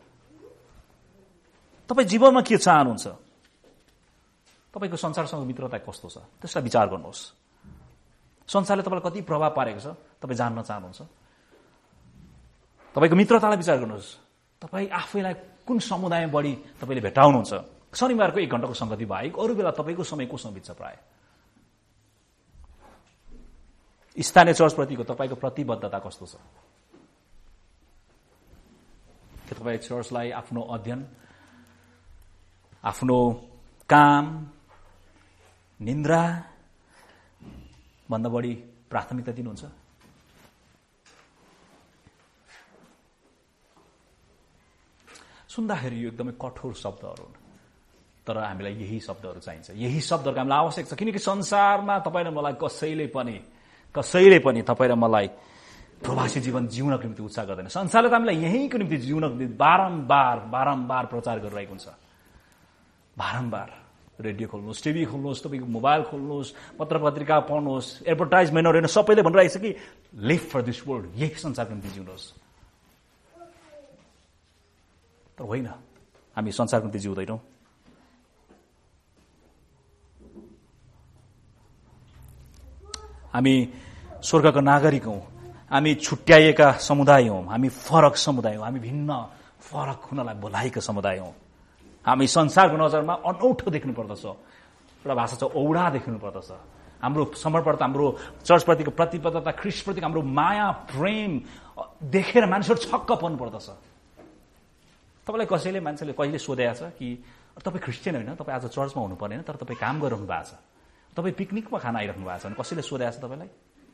तपाईँ जीवनमा के चाहनुहुन्छ? तपाईँको संसारसँग मित्रता कस्तो छ? त्यसलाई विचार गर्नुहोस्। संसारले तपाईँलाई कति प्रभाव पारेको छ तपाईँ जान्न चाहनुहुन्छ? तपाईँको मित्रतालाई विचार गर्नुहोस्। तपाईँ आफैलाई कुन समुदायमा बढी तपाईँले भेटाउनुहुन्छ? शनिबारको एक घण्टाको संगति बाहेक अरू बेला तपाईँको समय कोसँग बित्छ? प्राय स्थानीय चर्चप्रतिको तपाईँको प्रतिबद्धता कस्तो छ? के तपाईँ चर्चलाई आफ्नो अध्ययन, आफ्नो काम, निन्द्रा भन्दा बढी प्राथमिकता दिनुहुन्छ? सुन्दाखेरि यो एकदमै कठोर शब्दहरू हुन्, तर हामीलाई यही शब्दहरू चाहिन्छ। यही शब्दहरूको हामीलाई आवश्यक छ, किनकि संसारमा तपाईँ र मलाई कसैले पनि कसैले पनि तपाईँ र मलाई प्रवासी जीवन जिउनको निम्ति उत्साह गर्दैन। संसारले त हामीलाई यहीँको निम्ति जिउनको निम्ति बारम्बार बारम्बार प्रचार गरिरहेको हुन्छ। बारम्बार रेडियो खोल्नुहोस्, टिभी खोल्नुहोस्, तपाईँको मोबाइल खोल्नुहोस्, पत्र पत्रिका पढ्नुहोस्, एडभर्टाइजमेन्टहरू हेर्नु, सबैले भनिरहेको छ कि लिभ फर दिस वर्ल्ड, यही संसारको निम्ति जिउनुहोस्। तर होइन, हामी संसारको निम्ति जिउँदैनौँ। हामी स्वर्गका नागरिक हौँ, हामी छुट्याइएका समुदाय हौँ, हामी फरक समुदाय हौँ, हामी भिन्न फरक हुनलाई बोलाएका समुदाय हौँ। हामी संसारको नजरमा अनौठो देख्नु पर्दछ। एउटा भाषा छ औडा देख्नु पर्दछ। हाम्रो समर्पणता, हाम्रो चर्चप्रतिको प्रतिबद्धता, ख्रिस्टप्रतिको हाम्रो माया प्रेम देखेर मानिसहरू छक्क पर्नु पर्दछ। तपाईँलाई कसैले मान्छेले कहिले सोधेको छ कि तपाईँ क्रिस्चियन होइन, तपाईँ आज चर्चमा हुनुपर्ने, तर तपाईँ काम गरिरहनु भएको छ, तपाईँ पिकनिकमा खाना आइराख्नु भएको छ भने कसैले सोधेको छ तपाईँलाई?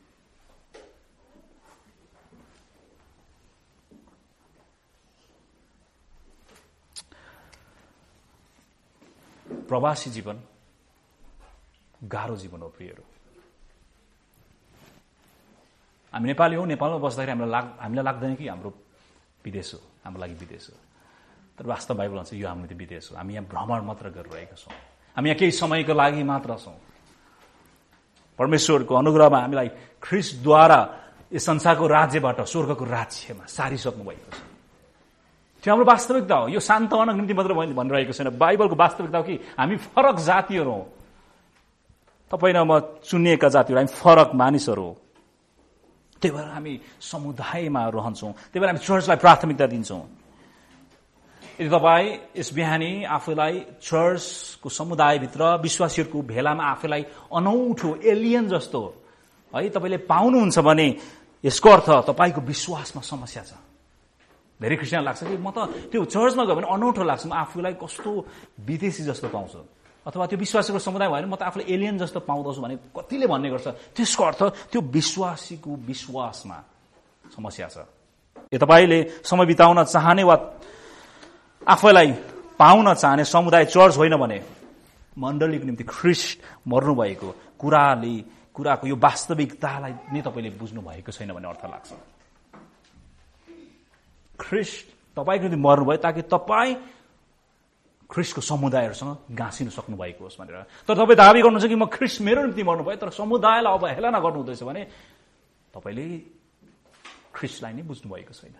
प्रवासी जीवन गाह्रो जीवन हो प्रियहरू। हामी नेपाली हौ, नेपालमा बस्दाखेरि हामीलाई लाग हामीलाई लाग्दैन कि हाम्रो विदेश हो, हाम्रो लागि विदेश हो। तर वास्तव बाइबल भन्छ यो हाम्रो विदेश हो। हामी यहाँ भ्रमण मात्र गरिरहेका छौँ। हामी यहाँ केही समयको लागि मात्र छौँ। परमेश्वरको अनुग्रहमा हामीलाई ख्रिस्टद्वारा यस संसारको राज्यबाट स्वर्गको राज्यमा सारिसक्नु भएको छ। त्यो हाम्रो वास्तविकता हो। यो सान्तवनको निम्ति मात्र मैले भनिरहेको छैन, बाइबलको वास्तविकता हो कि हामी फरक जातिहरू हौँ। तपाईँ र म चुनिएका जातिहरू, हामी फरक मानिसहरू हौँ। त्यही भएर हामी समुदायमा रहन्छौँ, त्यही भएर हामी चर्चलाई प्राथमिकता दिन्छौँ। यदि तपाईँ यस बिहानी आफूलाई चर्चको समुदायभित्र विश्वासीहरूको भेलामा आफूलाई अनौठो एलियन जस्तो है तपाईँले पाउनुहुन्छ भने यसको अर्थ तपाईँको विश्वासमा समस्या छ। धेरै क्रिस्चियन लाग्छ कि म त त्यो चर्चमा गयो भने अनौठो लाग्छ, म आफूलाई कस्तो विदेशी जस्तो पाउँछु, अथवा त्यो विश्वासीको समुदाय भयो भने म त आफूलाई एलियन जस्तो पाउँदछु भने कतिले भन्ने गर्छ। त्यसको अर्थ त्यो विश्वासीको विश्वासमा समस्या छ। यो तपाईँले समय बिताउन चाहने वा आफैलाई पाउन चाहने समुदाय चर्च होइन भने मण्डलीको निम्ति ख्रिस्ट मर्नुभएको कुराले कुराको यो वास्तविकतालाई नै तपाईँले बुझ्नु भएको छैन भन्ने अर्थ लाग्छ। ख्रिस्ट तपाईँको निम्ति मर्नुभयो ताकि तपाईँ ख्रिस्टको समुदायहरूसँग गाँसिन सक्नु भएको होस् भनेर। तर तपाईँ दाबी गर्नुहुन्छ कि म ख्रिस्ट मेरो निम्ति मर्नुभयो तर समुदायलाई अब हेलना गर्नु हुँदैछ भने तपाईँले ख्रिस्टलाई नै बुझ्नु भएको छैन।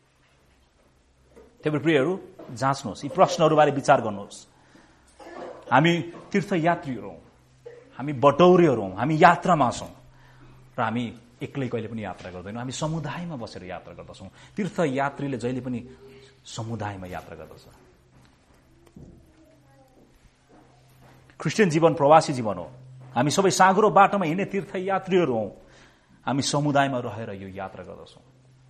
त्यही प्रियहरू, जाँच्नुहोस्, यी प्रश्नहरूबारे विचार गर्नुहोस्। हामी तीर्थयात्रीहरू हौँ, हामी बटौरीहरू हौँ, हामी यात्रामा छौँ र हामी एक्लै कहिले पनि यात्रा गर्दैनौँ, हामी समुदायमा बसेर यात्रा गर्दछौँ। तीर्थयात्रीले जहिले पनि समुदायमा यात्रा गर्दछ। क्रिस्चियन जीवन प्रवासी जीवन हो। हामी सबै साँघुरो बाटोमा हिँड्ने तीर्थयात्रीहरू हौं। हामी समुदायमा रहेर यो यात्रा गर्दछौं।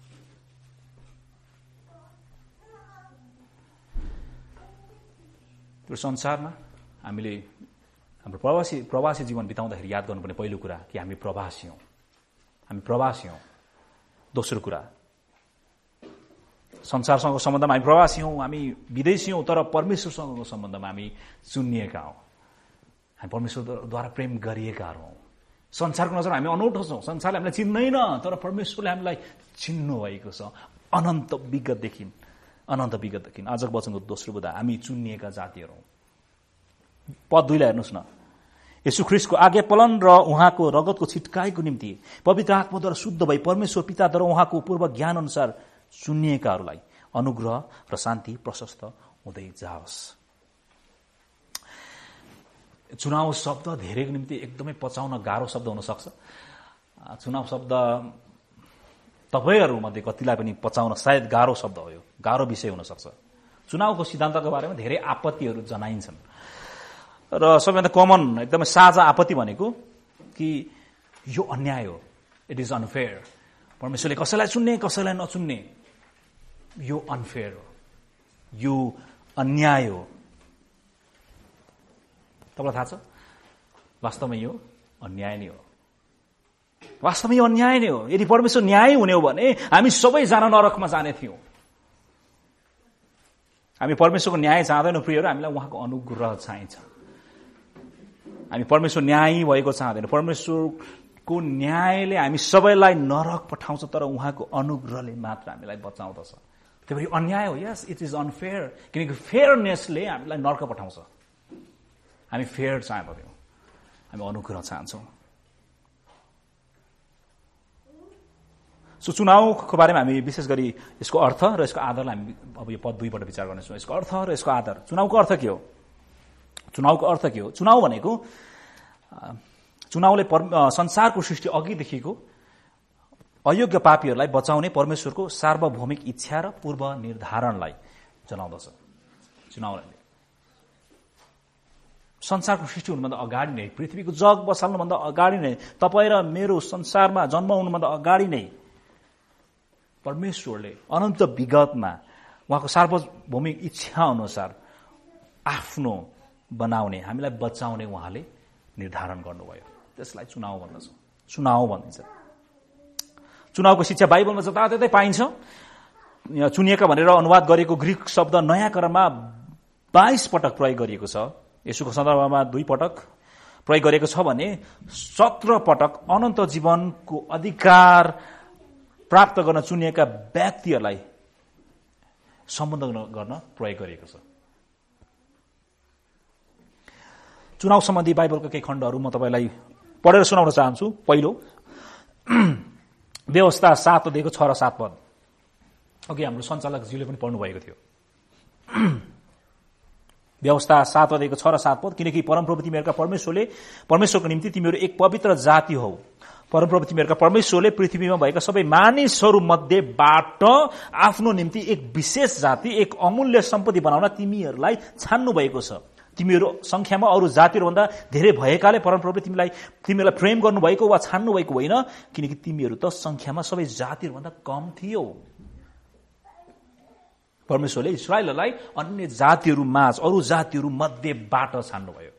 यो संसारमा हामीले हाम्रो प्रवासी प्रवासी जीवन बिताउँदाखेरि याद गर्नुपर्ने पहिलो कुरा कि हामी प्रवासी हौं। हामी प्रवासी हौं। दोस्रो कुरा, संसारसँगको सम्बन्धमा हामी प्रवासी हौं, हामी विदेशी हौं, तर परमेश्वरसँगको सम्बन्धमा हामी चुनिएका हौं। हामी परमेश्वरद्वारा प्रेम गरिएकाहरू हौं। संसारको नजरमा हामी अनौठो छौं। संसारले हामीलाई चिन्दैन, तर परमेश्वरले हामीलाई चिन्नु भएको छ अनन्त विगतदेखि। अनन्त विगतदेखि आजको वचनको दोस्रो बुँदा हामी चुनिएका जातिहरू हौं। पद दुईलाई हेर्नुहोस् न। यसु ख्रीष्टको आज्ञापालन र उहाँको रगतको छिटकाइको निम्ति पवित्र आत्माद्वारा शुद्ध भई परमेश्वर पिताद्वारा उहाँको पूर्व ज्ञान अनुसार चुनिएकाहरूलाई अनुग्रह र शान्ति प्रशस्त हुँदै जाओस्। चुनाव शब्द धेरैको निम्ति एकदमै पचाउन गाह्रो शब्द हुन सक्छ। चुनाव शब्द तपाईहरुमध्ये कतिलाई पनि पचाउन सायद गाह्रो शब्द हो। यो गाह्रो विषय हुन सक्छ। चुनावको सिद्धान्तको बारेमा धेरै आपत्तिहरू जनाइन्छन् र सबैभन्दा कमन एकदमै साझा आपत्ति भनेको कि यो अन्याय हो, इट इज अनफेयर। परमेश्वरले कसैलाई चुन्ने कसैलाई नचुन्ने यो अनफेयर हो, यो अन्याय हो। तपाईलाई थाहा छ वास्तवमा यो अन्याय नै हो। वास्तवमा यो अन्याय नै हो। यदि परमेश्वर न्याय हुने हो भने हामी सबैजना नरकमा जाने थियौं। हामी परमेश्वरको न्याय चाहदैनौं प्रियहरू, हामीलाई उहाँको अनुग्रह चाहिन्छ। हामी परमेश्वर न्यायी भएको चाहदैनौं। परमेश्वरको न्यायले हामी सबैलाई नरक पठाउँछ, तर उहाँको अनुग्रहले मात्र हामीलाई बचाउँदछ। त्यही भएर अन्याय हो। यस, इट इज अनफेयर, किनकि फेयरनेसले हामीलाई नरक पठाउँछ। हामी फेयर चाहदैनौं, हामी अनुग्रह चाहन्छौं। सो चुनावको बारेमा हामी विशेष गरी यसको अर्थ र यसको आधारलाई हामी अब यो पद दुईबाट विचार गर्नेछौँ। यसको अर्थ र यसको आधार। चुनावको अर्थ के हो? चुनावको अर्थ के हो? चुनाव भनेको चुनावले संसारको सृष्टि अघिदेखिको अयोग्य पापीहरूलाई बचाउने परमेश्वरको सार्वभौमिक इच्छा र पूर्व निर्धारणलाई जनाउँदछ। चुनावले संसारको सृष्टि हुनुभन्दा अगाडि नै, पृथ्वीको जग बसाल्नुभन्दा अगाडि नै, तपाईँ र मेरो संसारमा जन्म हुनुभन्दा अगाडि नै परमेश्वरले अनन्त विगतमा उहाँको सार्वभौमिक इच्छा अनुसार आफ्नो बनाउने, हामीलाई बचाउने उहाँले निर्धारण गर्नुभयो। त्यसलाई चुनाव भन्दछ। चुनाव भनिन्छ। चुनावको शिक्षा बाइबलमा जताततै पाइन्छ। चुनिएका भनेर अनुवाद गरेको ग्रीक शब्द नयाँ करारमा बाइस पटक प्रयोग गरिएको छ। यसुको सन्दर्भमा दुई पटक प्रयोग गरिएको छ भने सत्र पटक अनन्त जीवनको अधिकार प्राप्त गर्न चुनिएका व्यक्तिहरूलाई सम्बोधन गर्न प्रयोग गरिएको छ। चुनाव सम्बन्धी बाइबलका केही खण्डहरू म तपाईलाई पढेर सुनाउन चाहन्छु। पहिलो, व्यवस्था सात अध्यायको छ र सात पद। अघि हाम्रो सञ्चालकज्यूले पनि पढ्नु भएको थियो। व्यवस्था सात अध्यायको छ र सात पद। किनकि परमप्रभु तिमीहरूका परमेश्वरले परमेश्वरको निम्ति तिमीहरू एक पवित्र जाति हौ। परमप्रभु तिमीहरूका परमेश्वरले पृथ्वीमा भएका सबै मानिसहरू मध्येबाट आफ्नो निम्ति एक विशेष जाति, एक अमूल्य सम्पत्ति बनाउन तिमीहरूलाई छान्नु भएको छ। तिमीहरू संख्यामा अरू जातिहरूभन्दा धेरै भएकाले परमप्रभुले तिमीलाई तिमीहरूलाई प्रेम गर्नुभएको वा छान्नु भएको होइन, किनकि तिमीहरू त संख्यामा सबै जातिहरूभन्दा कम थियौ। परमेश्वरले इस्राएललाई अन्य जातिहरू माझ, अरू जातिहरू मध्येबाट छान्नुभयो।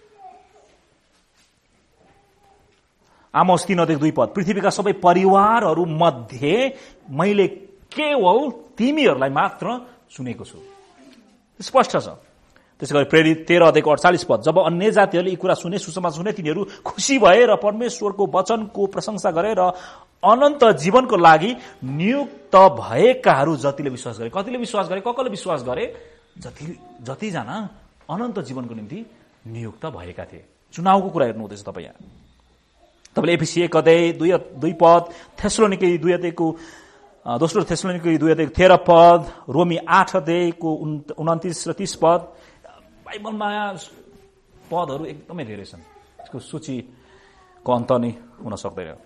आमोस तीन अध्याय दुई पद। पृथ्वीका सबै परिवारहरू मध्ये मैले केवल तिमीहरूलाई मात्र चुनेको छु। स्पष्ट छ। त्यसै गरी प्रेरित तेह्र अध्यायको अडचालिस पद। जब अन्य जातिहरूले यी कुरा सुने, सुसमाचार सुने, तिनीहरू खुसी भए र परमेश्वरको वचनको प्रशंसा गरे र अनन्त जीवनको लागि नियुक्त भएकाहरू जतिले विश्वास गरे। कतिले विश्वास गरे? कसले विश्वास गरे? जति जतिजना अनन्त जीवनको निम्ति नियुक्त भएका थिए। चुनावको कुरा हेर्नु हुँदैछ तपाईँ यहाँ। तपाईँले एफिसी एक अध्याय दुई दुई पद, थेसलोनिके दुई अध्यायको दोस्रो थेसलोनिके दुई अध्यायको तेह्र पद, रोमी आठ अध्यायको उन्तिस र तीस पद। बाइबलमा पदहरू एकदमै धेरै छन्। यसको सूचीको अन्त नै हुन सक्दैन।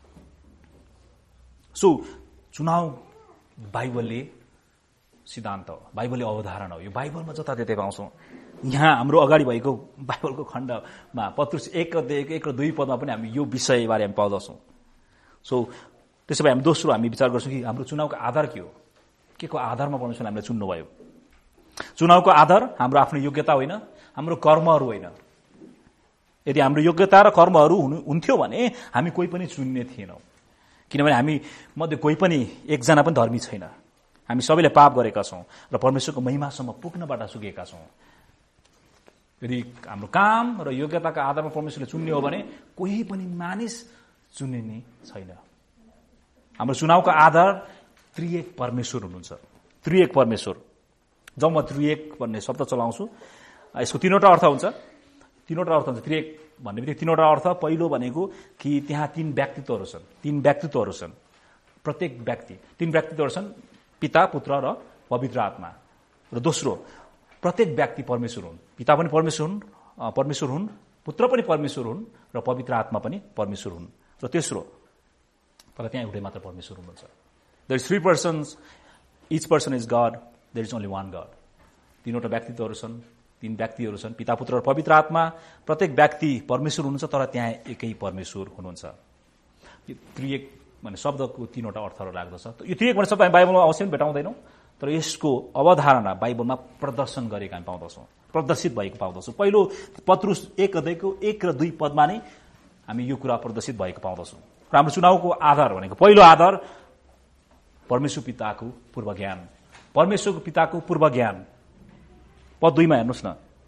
सो चुनाव बाइबलले सिद्धान्त हो, बाइबलले अवधारणा हो। यो बाइबलमा जताततै पाउँछौँ। यहाँ हाम्रो अगाडि भएको बाइबलको खण्डमा पत्रुस एक अध्यायको एक र दुई पदमा पनि हामी यो विषयबारे हामी पाउँदछौँ। सो त्यसो भए हामी दोस्रो हामी विचार गर्छौँ कि हाम्रो चुनावको आधार के हो, के को आधारमा परमेश्वरले हामीलाई चुन्नुभयो। चुनावको आधार हाम्रो आफ्नो योग्यता होइन, हाम्रो कर्महरू होइन। यदि हाम्रो योग्यता र कर्महरू हुन्थ्यो भने हामी कोही पनि चुन्ने थिएनौँ, किनभने हामी मध्ये कोही पनि एकजना पनि धर्मी छैन। हामी सबैले पाप गरेका छौँ र परमेश्वरको महिमासम्म पुग्नबाट सुकेका छौँ। यदि हाम्रो काम र योग्यताका आधारमा परमेश्वरले चुन्ने हो भने कोही पनि मानिस चुनिने छैन। हाम्रो चुनावको आधार त्रिएक परमेश्वर हुनुहुन्छ। त्रिएक परमेश्वर, जब म त्रिएक भन्ने शब्द चलाउँछु यसको तीनवटा अर्थ हुन्छ। तीनवटा अर्थ हुन्छ त्रिएक भन्ने बित्तिकै तीनवटा अर्थ। पहिलो भनेको कि त्यहाँ तीन व्यक्तित्वहरू छन्, तीन व्यक्तित्वहरू छन्। प्रत्येक व्यक्ति तीन व्यक्तित्वहरू छन्, पिता, पुत्र र पवित्र आत्मा। र दोस्रो, प्रत्येक व्यक्ति परमेश्वर हुन्। पिता पनि परमेश्वर हुन्, परमेश्वर हुन्, पुत्र पनि परमेश्वर हुन् र पवित्र आत्मा पनि परमेश्वर हुन्। र तेस्रो, तर त्यहाँ एउटै मात्र परमेश्वर हुनुहुन्छ। There is three persons, each person is God, there is only one God. तीनवटा व्यक्तित्वहरू छन्, तीन व्यक्तिहरू छन्, पिता, पुत्र र पवित्र आत्मा। प्रत्येक व्यक्ति परमेश्वर हुनुहुन्छ, तर त्यहाँ एकै परमेश्वर हुनुहुन्छ। यो त्रिएक भन्ने शब्दको तीनवटा अर्थहरू लाग्दछ। यो त्रिएक भन्ने शब्द हामी बाइबलमा अवश्य पनि भेटाउँदैनौँ, तर यसको अवधारणा बाइबलमा प्रदर्शन गरेको हामी पाउँदछौँ, प्रदर्शित भएको पाउँदछौँ। पहिलो पत्रुस एक अध्यायको एक र दुई पदमा नै हामी यो कुरा प्रदर्शित भएको पाउँदछौँ। र हाम्रो चुनावको आधार भनेको पहिलो आधार परमेश्वर पिताको पूर्व ज्ञान। परमेश्वरको पिताको पूर्व ज्ञान। पद दुईमा हेर्नुहोस् न,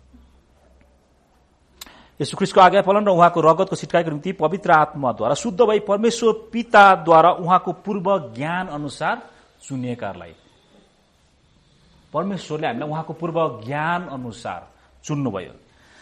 यसु ख्रीष्टको आज्ञा पालन र उहाँको रगतको छिटकाइको निम्ति पवित्र आत्माद्वारा शुद्ध भई परमेश्वर पिताद्वारा उहाँको पूर्व ज्ञान अनुसार चुनिएकाहरूलाई। परमेश्वरले हामीलाई उहाँको पूर्व ज्ञान अनुसार चुन्नुभयो।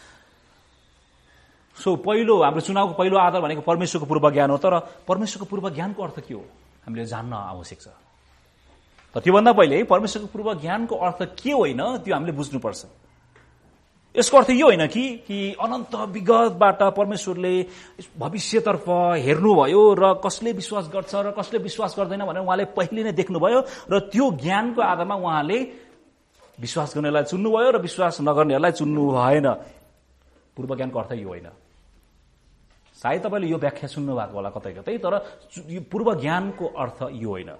सो पहिलो हाम्रो चुनावको पहिलो आधार भनेको परमेश्वरको पूर्व ज्ञान हो। तर परमेश्वरको पूर्व ज्ञानको अर्थ के हो हामीले जान्न आवश्यक छ। तर त्योभन्दा पहिले परमेश्वरको पूर्व ज्ञानको अर्थ के होइन त्यो हामीले बुझ्नुपर्छ। यसको अर्थ यो होइन कि कि अनन्त विगतबाट परमेश्वरले भविष्यतर्फ हेर्नुभयो र कसले विश्वास गर्छ र कसले विश्वास गर्दैन भनेर उहाँले पहिले नै देख्नुभयो र त्यो ज्ञानको आधारमा उहाँले विश्वास गर्नेलाई चुन्नुभयो र विश्वास नगर्नेहरूलाई चुन्नु भएन। पूर्व ज्ञानको अर्थ यो होइन। सायद तपाईँले यो व्याख्या सुन्नु भएको होला कतै कतै, तर यो पूर्व ज्ञानको अर्थ यो होइन।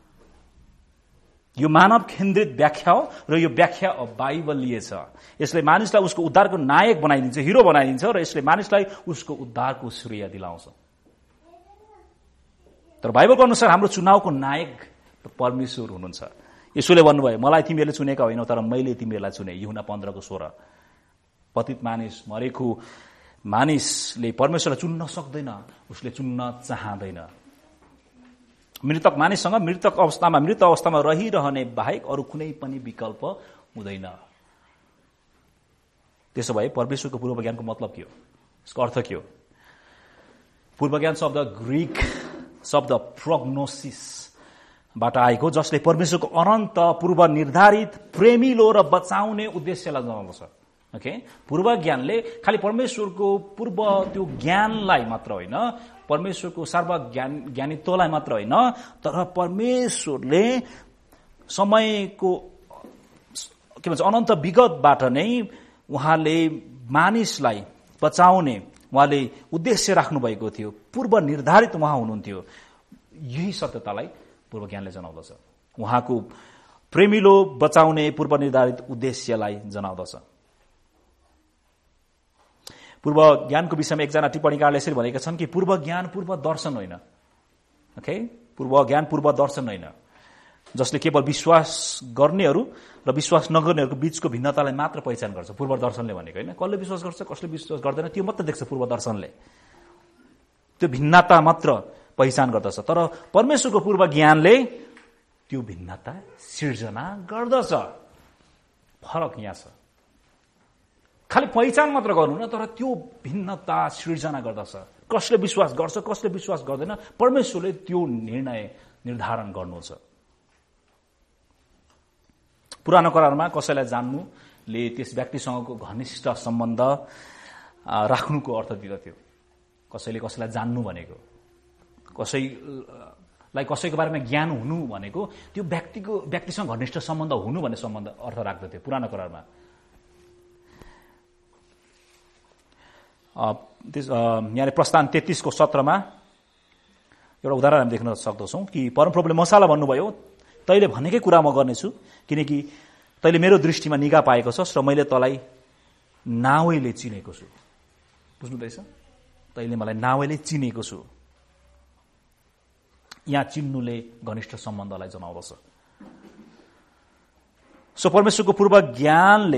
यो मानव केन्द्रित व्याख्या हो र यो व्याख्या बाइबलीय छ। यसले मानिसलाई उसको उद्धारको नायक बनाइदिन्छ, हिरो बनाइदिन्छ र यसले मानिसलाई उसको उद्धारको श्रेय दिलाउँछ। तर बाइबलको अनुसार हाम्रो चुनावको नायक परमेश्वर हुनुहुन्छ। यसोले भन्नुभयो, मलाई तिमीहरूले चुनेका होइनौ तर मैले तिमीहरूलाई चुने। यूहन्ना पन्ध्रको सोह्र। पतित मानिस, मरेको मानिसले परमेश्वरलाई चुन्न सक्दैन, उसले चुन्न चाहँदैन। मृतक मानिससँग मृतक अवस्थामा मृत अवस्थामा रहिरहने बाहेक अरू कुनै पनि विकल्प हुँदैन। त्यसो भए परमेश्वरको पूर्व ज्ञानको मतलब के हो, यसको अर्थ के हो? पूर्व ज्ञान शब्द ग्रीक शब्द प्रोग्नोसिसबाट आएको, जसले परमेश्वरको अनन्त पूर्व निर्धारित प्रेमिलो र बचाउने उद्देश्यलाई जनाउँदछ। ओके, पूर्व ज्ञानले खालि परमेश्वरको पूर्व त्यो ज्ञानलाई मात्र होइन, परमेश्वरको सर्वज्ञान ज्ञानित्वलाई मात्र होइन, तर परमेश्वरले समयको के भन्छ अनन्त विगतबाट नै उहाँले मानिसलाई बचाउने उहाँले उद्देश्य राख्नु भएको थियो। पूर्व निर्धारित उहाँ हुनुहुन्थ्यो। यही सत्यतालाई पूर्व ज्ञानले जनाउँदछ। उहाँको प्रेमिलो बचाउने पूर्व निर्धारित उद्देश्यलाई जनाउँदछ। पूर्व ज्ञानको विषयमा एकजना टिप्पणीकारले यसरी भनेका छन् कि पूर्व ज्ञान पूर्व दर्शन होइन। ओके, पूर्व ज्ञान पूर्व दर्शन होइन, जसले केवल विश्वास गर्नेहरू र विश्वास नगर्नेहरूको बीचको भिन्नतालाई मात्र पहिचान गर्छ। पूर्व दर्शनले भनेको होइन, कसले विश्वास गर्छ कसले विश्वास गर्दैन त्यो मात्र देख्छ पूर्व दर्शनले, त्यो भिन्नता मात्र पहिचान गर्दछ। तर परमेश्वरको पूर्व ज्ञानले त्यो भिन्नता सिर्जना गर्दछ। फरक यहाँ छ। खालि पहिचान मात्र गर्नु न, तर त्यो भिन्नता सिर्जना गर्दछ। कसले विश्वास गर्छ कसले विश्वास गर्दैन परमेश्वरले त्यो निर्णय निर्धारण गर्नुहुन्छ। पुरानो करारमा कसैलाई जान्नुले त्यस व्यक्तिसँगको घनिष्ठ सम्बन्ध राख्नुको अर्थ दिँदथ्यो। कसैले कसैलाई जान्नु भनेको, कसैलाई कसैको बारेमा ज्ञान हुनु भनेको त्यो व्यक्तिको व्यक्तिसँग घनिष्ठ सम्बन्ध हुनु भन्ने सम्बन्ध अर्थ राख्दथ्यो पुरानो करारमा। यहाँले प्रस्थान तेत्तीसको सत्रमा एउटा उदाहरण हामी देख्न सक्दछौँ कि परमप्रभुले मसाला भन्नुभयो, तैले भनेकै कुरा म गर्नेछु, किनकि तैले मेरो दृष्टिमा निगाह पाएको छस् र मैले तँलाई नावैले चिनेको छु। बुझ्नुहुँदैछ? तैले मलाई नावैले चिनेको छु। यहाँ चिन्नुले घनिष्ठ सम्बन्धलाई जनाउँदछ। सो परमेश्वरको पूर्व ज्ञानले,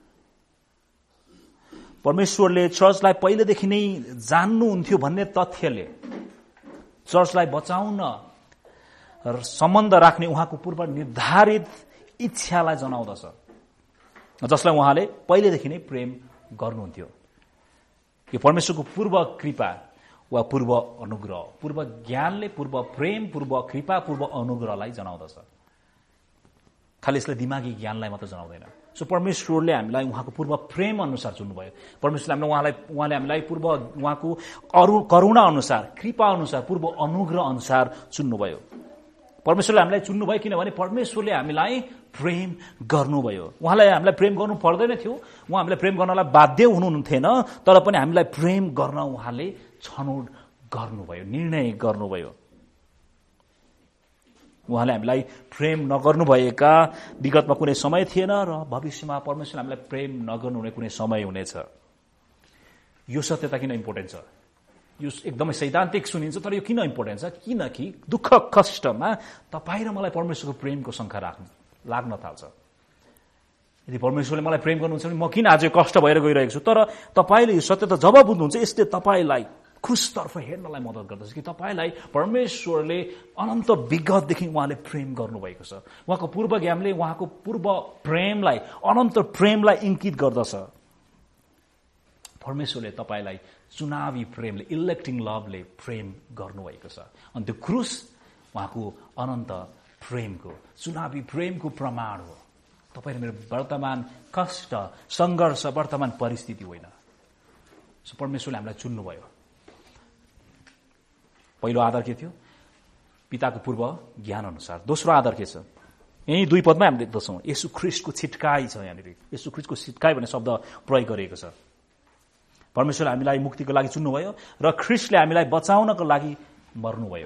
परमेश्वरले चर्चलाई पहिलेदेखि नै जान्नुहुन्थ्यो भन्ने तथ्यले चर्चलाई बचाउन र सम्बन्ध राख्ने उहाँको पूर्व निर्धारित इच्छालाई जनाउँदछ, जसलाई उहाँले पहिलेदेखि नै प्रेम गर्नुहुन्थ्यो। यो परमेश्वरको पूर्व कृपा वा पूर्व अनुग्रह, पूर्व ज्ञानले पूर्व प्रेम, पूर्व कृपा, पूर्व अनुग्रहलाई जनाउँदछ। खालि यसले दिमागी ज्ञानलाई मात्र जनाउँदैन। सो परमेश्वरले हामीलाई उहाँको पूर्व प्रेम अनुसार चुन्नुभयो। परमेश्वरले हामीलाई उहाँलाई उहाँले हामीलाई पूर्व उहाँको अरू करुणा अनुसार, कृपा अनुसार, पूर्व अनुग्रह अनुसार चुन्नुभयो। परमेश्वरले हामीलाई चुन्नुभयो किनभने परमेश्वरले हामीलाई प्रेम गर्नुभयो। उहाँलाई हामीलाई प्रेम गर्नु पर्दैन थियो, उहाँ हामीलाई प्रेम गर्नलाई बाध्य हुनुहुन्थेन, तर पनि हामीलाई प्रेम गर्न उहाँले छनौट गर्नुभयो, निर्णय गर्नुभयो। उहाँले हामीलाई प्रेम नगर्नुभएका विगतमा कुनै समय थिएन र भविष्यमा परमेश्वरले हामीलाई प्रेम नगर्नुहुने कुनै समय हुनेछ। यो सत्यता किन इम्पोर्टेन्ट छ? यो एकदमै सैद्धान्तिक सुनिन्छ, तर यो किन इम्पोर्टेन्ट छ? किनकि दुःख कष्टमा तपाईँ र मलाई परमेश्वरको प्रेमको शङ्का राख्नु लाग्न थाल्छ। यदि परमेश्वरले मलाई प्रेम गर्नुहुन्छ भने म किन आज कष्ट भएर गइरहेको छु? तर तपाईँले यो सत्यता जब बुझ्नुहुन्छ, यसले तपाईँलाई क्रुसतर्फ हेर्नलाई मद्दत गर्दछ कि तपाईँलाई परमेश्वरले अनन्त विगतदेखि उहाँले प्रेम गर्नुभएको छ। उहाँको पूर्व ज्ञानले उहाँको पूर्व प्रेमलाई, अनन्त प्रेमलाई इङ्कित गर्दछ। परमेश्वरले तपाईँलाई चुनावी प्रेमले, इलेक्टिङ लभले प्रेम गर्नुभएको छ। अनि त्यो क्रुस उहाँको अनन्त प्रेमको, चुनावी प्रेमको प्रमाण हो। तपाईँ मेरो वर्तमान कष्ट, सङ्घर्ष, वर्तमान परिस्थिति होइन। सो परमेश्वरले हामीलाई चुन्नुभयो। पहिलो आधार के थियो? पिताको पूर्व ज्ञान अनुसार। दोस्रो आधार के छ? यही दुई पदमा हामी देख्दछौँ, येशू ख्रीष्टको छिटकाई छ। यहाँनिर येशू ख्रीष्टको छिटकाई भन्ने शब्द प्रयोग गरिएको छ। परमेश्वरले हामीलाई मुक्तिको लागि चुन्नुभयो र ख्रीष्टले हामीलाई बचाउनको लागि मर्नुभयो।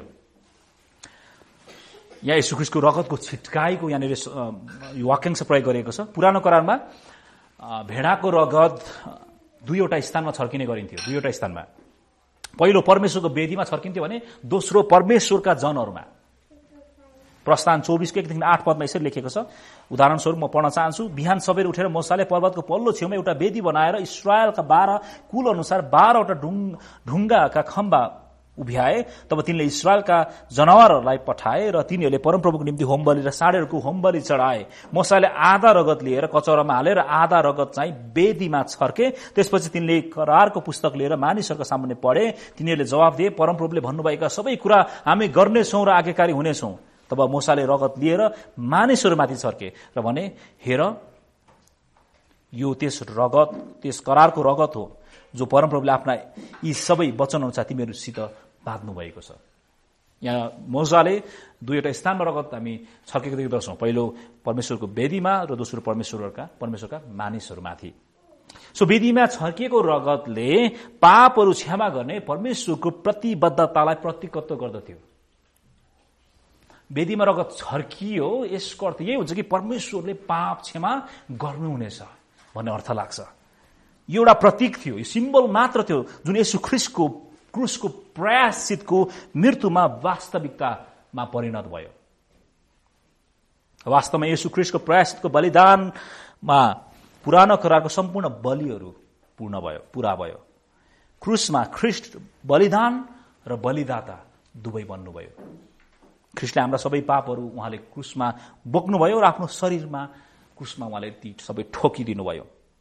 यहाँ येशू ख्रीष्टको रगतको छिटकाईको यहाँनिर वाक्यांश प्रयोग गरिएको छ। पुरानो करारमा भेडाको रगत दुईवटा स्थानमा छर्किने गरिन्थ्यो। दुईवटा स्थानमा, पहिलो परमेश्वरको वेदीमा छर्किन्थ्यो भने दोस्रो परमेश्वरका जनहरूमा। प्रस्थान चौबीसको एकदेखि आठ पदमा यसरी लेखेको छ। उदाहरण स्वरूप म पढ्न चाहन्छु। बिहान सबेर उठेर मोसाले पर्वतको पल्लो छेउमा एउटा वेदी बनाएर इस्राएलका बाह्र कुल अनुसार बाह्रवटा ढुङ्गाका खम्बा उभ्याए। तब तिनले इस्राएलका जनावरहरूलाई पठाए र तिनीहरूले परमप्रभुको निम्ति होमबलि र साँढेहरूको होमबलि चढाए। मोसाले आधा रगत लिएर कचौरामा हालेर आधा रगत चाहिँ वेदीमा छर्के। त्यसपछि तिनले करारको पुस्तक लिएर मानिसहरूको सामुन्ने पढे। तिनीहरूले जवाब दिए, परमप्रभुले भन्नुभएका सबै कुरा हामी गर्नेछौँ र आज्ञाकारी हुनेछौँ। तब मोसाले रगत लिएर मानिसहरूमाथि छर्के र भने, हेर, यो त्यस रगत, त्यस करारको रगत हो जो परमप्रभुले आफ्ना यी सबै वचन अनुसार तिमीहरूसित बाँध्नु भएको छ। यहाँ मोसाले दुईवटा स्थानमा रगत हामी छर्केको देख्दछौँ। पहिलो परमेश्वरको वेदीमा र दोस्रो परमेश्वरका परमेश्वरका मानिसहरूमाथि। सो वेदीमा छर्किएको रगतले पापहरू क्षमा गर्ने परमेश्वरको प्रतिबद्धतालाई प्रतीकत्व गर्दथ्यो। वेदीमा रगत छर्कियो, यसको अर्थ यही हुन्छ कि परमेश्वरले पाप क्षमा गर्नुहुनेछ भन्ने अर्थ लाग्छ। यो एउटा प्रतीक थियो, यो सिम्बल मात्र थियो जुन येशू ख्रीष्टको क्रुसको प्रायश्चितको मृत्युमा वास्तविकतामा परिणत भयो। वास्तवमा येशू ख्रीष्टको प्रायश्चितको बलिदानमा पुरानो करारको सम्पूर्ण बलिहरू पूर्ण भयो, पूरा भयो। क्रुसमा ख्रीष्ट बलिदान र बलिदाता दुवै बन्नुभयो। ख्रीष्टले हाम्रा सबै पापहरू उहाँले क्रुसमा बोक्नुभयो र आफ्नो शरीरमा क्रुसमा उहाँले ती सबै ठोकिदिनु भयो।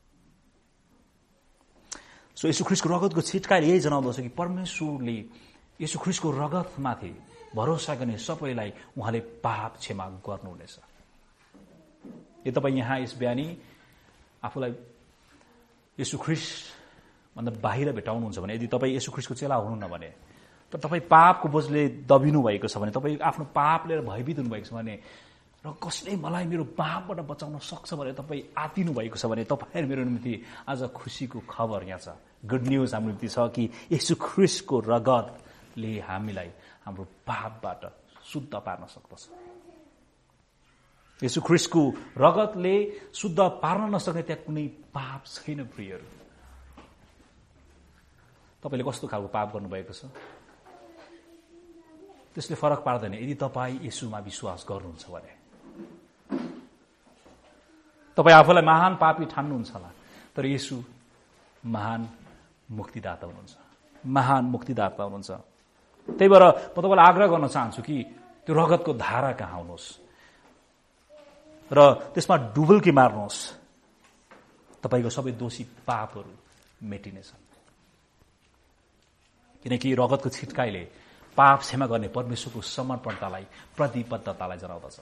सो येशू ख्रीष्टको रगतको छिटकाइले यही जनाउँदछ कि परमेश्वरले येशू ख्रीष्टको रगतमाथि भरोसा गर्ने सबैलाई उहाँले पाप क्षमा गर्नुहुनेछ। यदि तपाईँ यहाँ यस बिहानी आफूलाई येशू ख्रीष्ट भन्दा बाहिर भेटाउनुहुन्छ भने, यदि तपाईँ येशू ख्रीष्टको चेला हुनुहुन्न भने, तर तपाईँ पापको बोझले दबिनु भएको छ भने, तपाईँ आफ्नो पाप लिएर भयभीत हुनुभएको छ भने, र र कसले मलाई मेरो पापबाट बचाउन सक्छ भनेर तपाईँ आतिनु भएको छ भने तपाईँ मेरो निम्ति आज खुसीको खबर यहाँ छ। गुड न्युज हाम्रो निम्ति छ कि येशू ख्रीष्टको रगतले हामीलाई हाम्रो पापबाट शुद्ध पार्न सक्दछ। येशू ख्रीष्टको रगतले शुद्ध पार्न नसक्ने त्यहाँ कुनै पाप छैन। प्रियहरू, तपाईँले कस्तो खालको पाप गर्नुभएको छ त्यसले फरक पार्दैन यदि तपाईँ येशूमा विश्वास गर्नुहुन्छ भने। तपाईँ आफूलाई महान पापी ठान्नुहुन्छ होला, तर येशू महान मुक्तिदाता हुनुहुन्छ, महान मुक्तिदाता हुनुहुन्छ। त्यही भएर म तपाईँलाई आग्रह गर्न चाहन्छु कि त्यो रगतको धारा कहाँ आउनुहोस् र त्यसमा डुबुल्की मार्नुहोस्। तपाईँको सबै दोषी पापहरू मेटिनेछन्, किनकि रगतको छिटकाइले पाप क्षमा गर्ने परमेश्वरको समर्पणतालाई, प्रतिबद्धतालाई जनाउँदछ।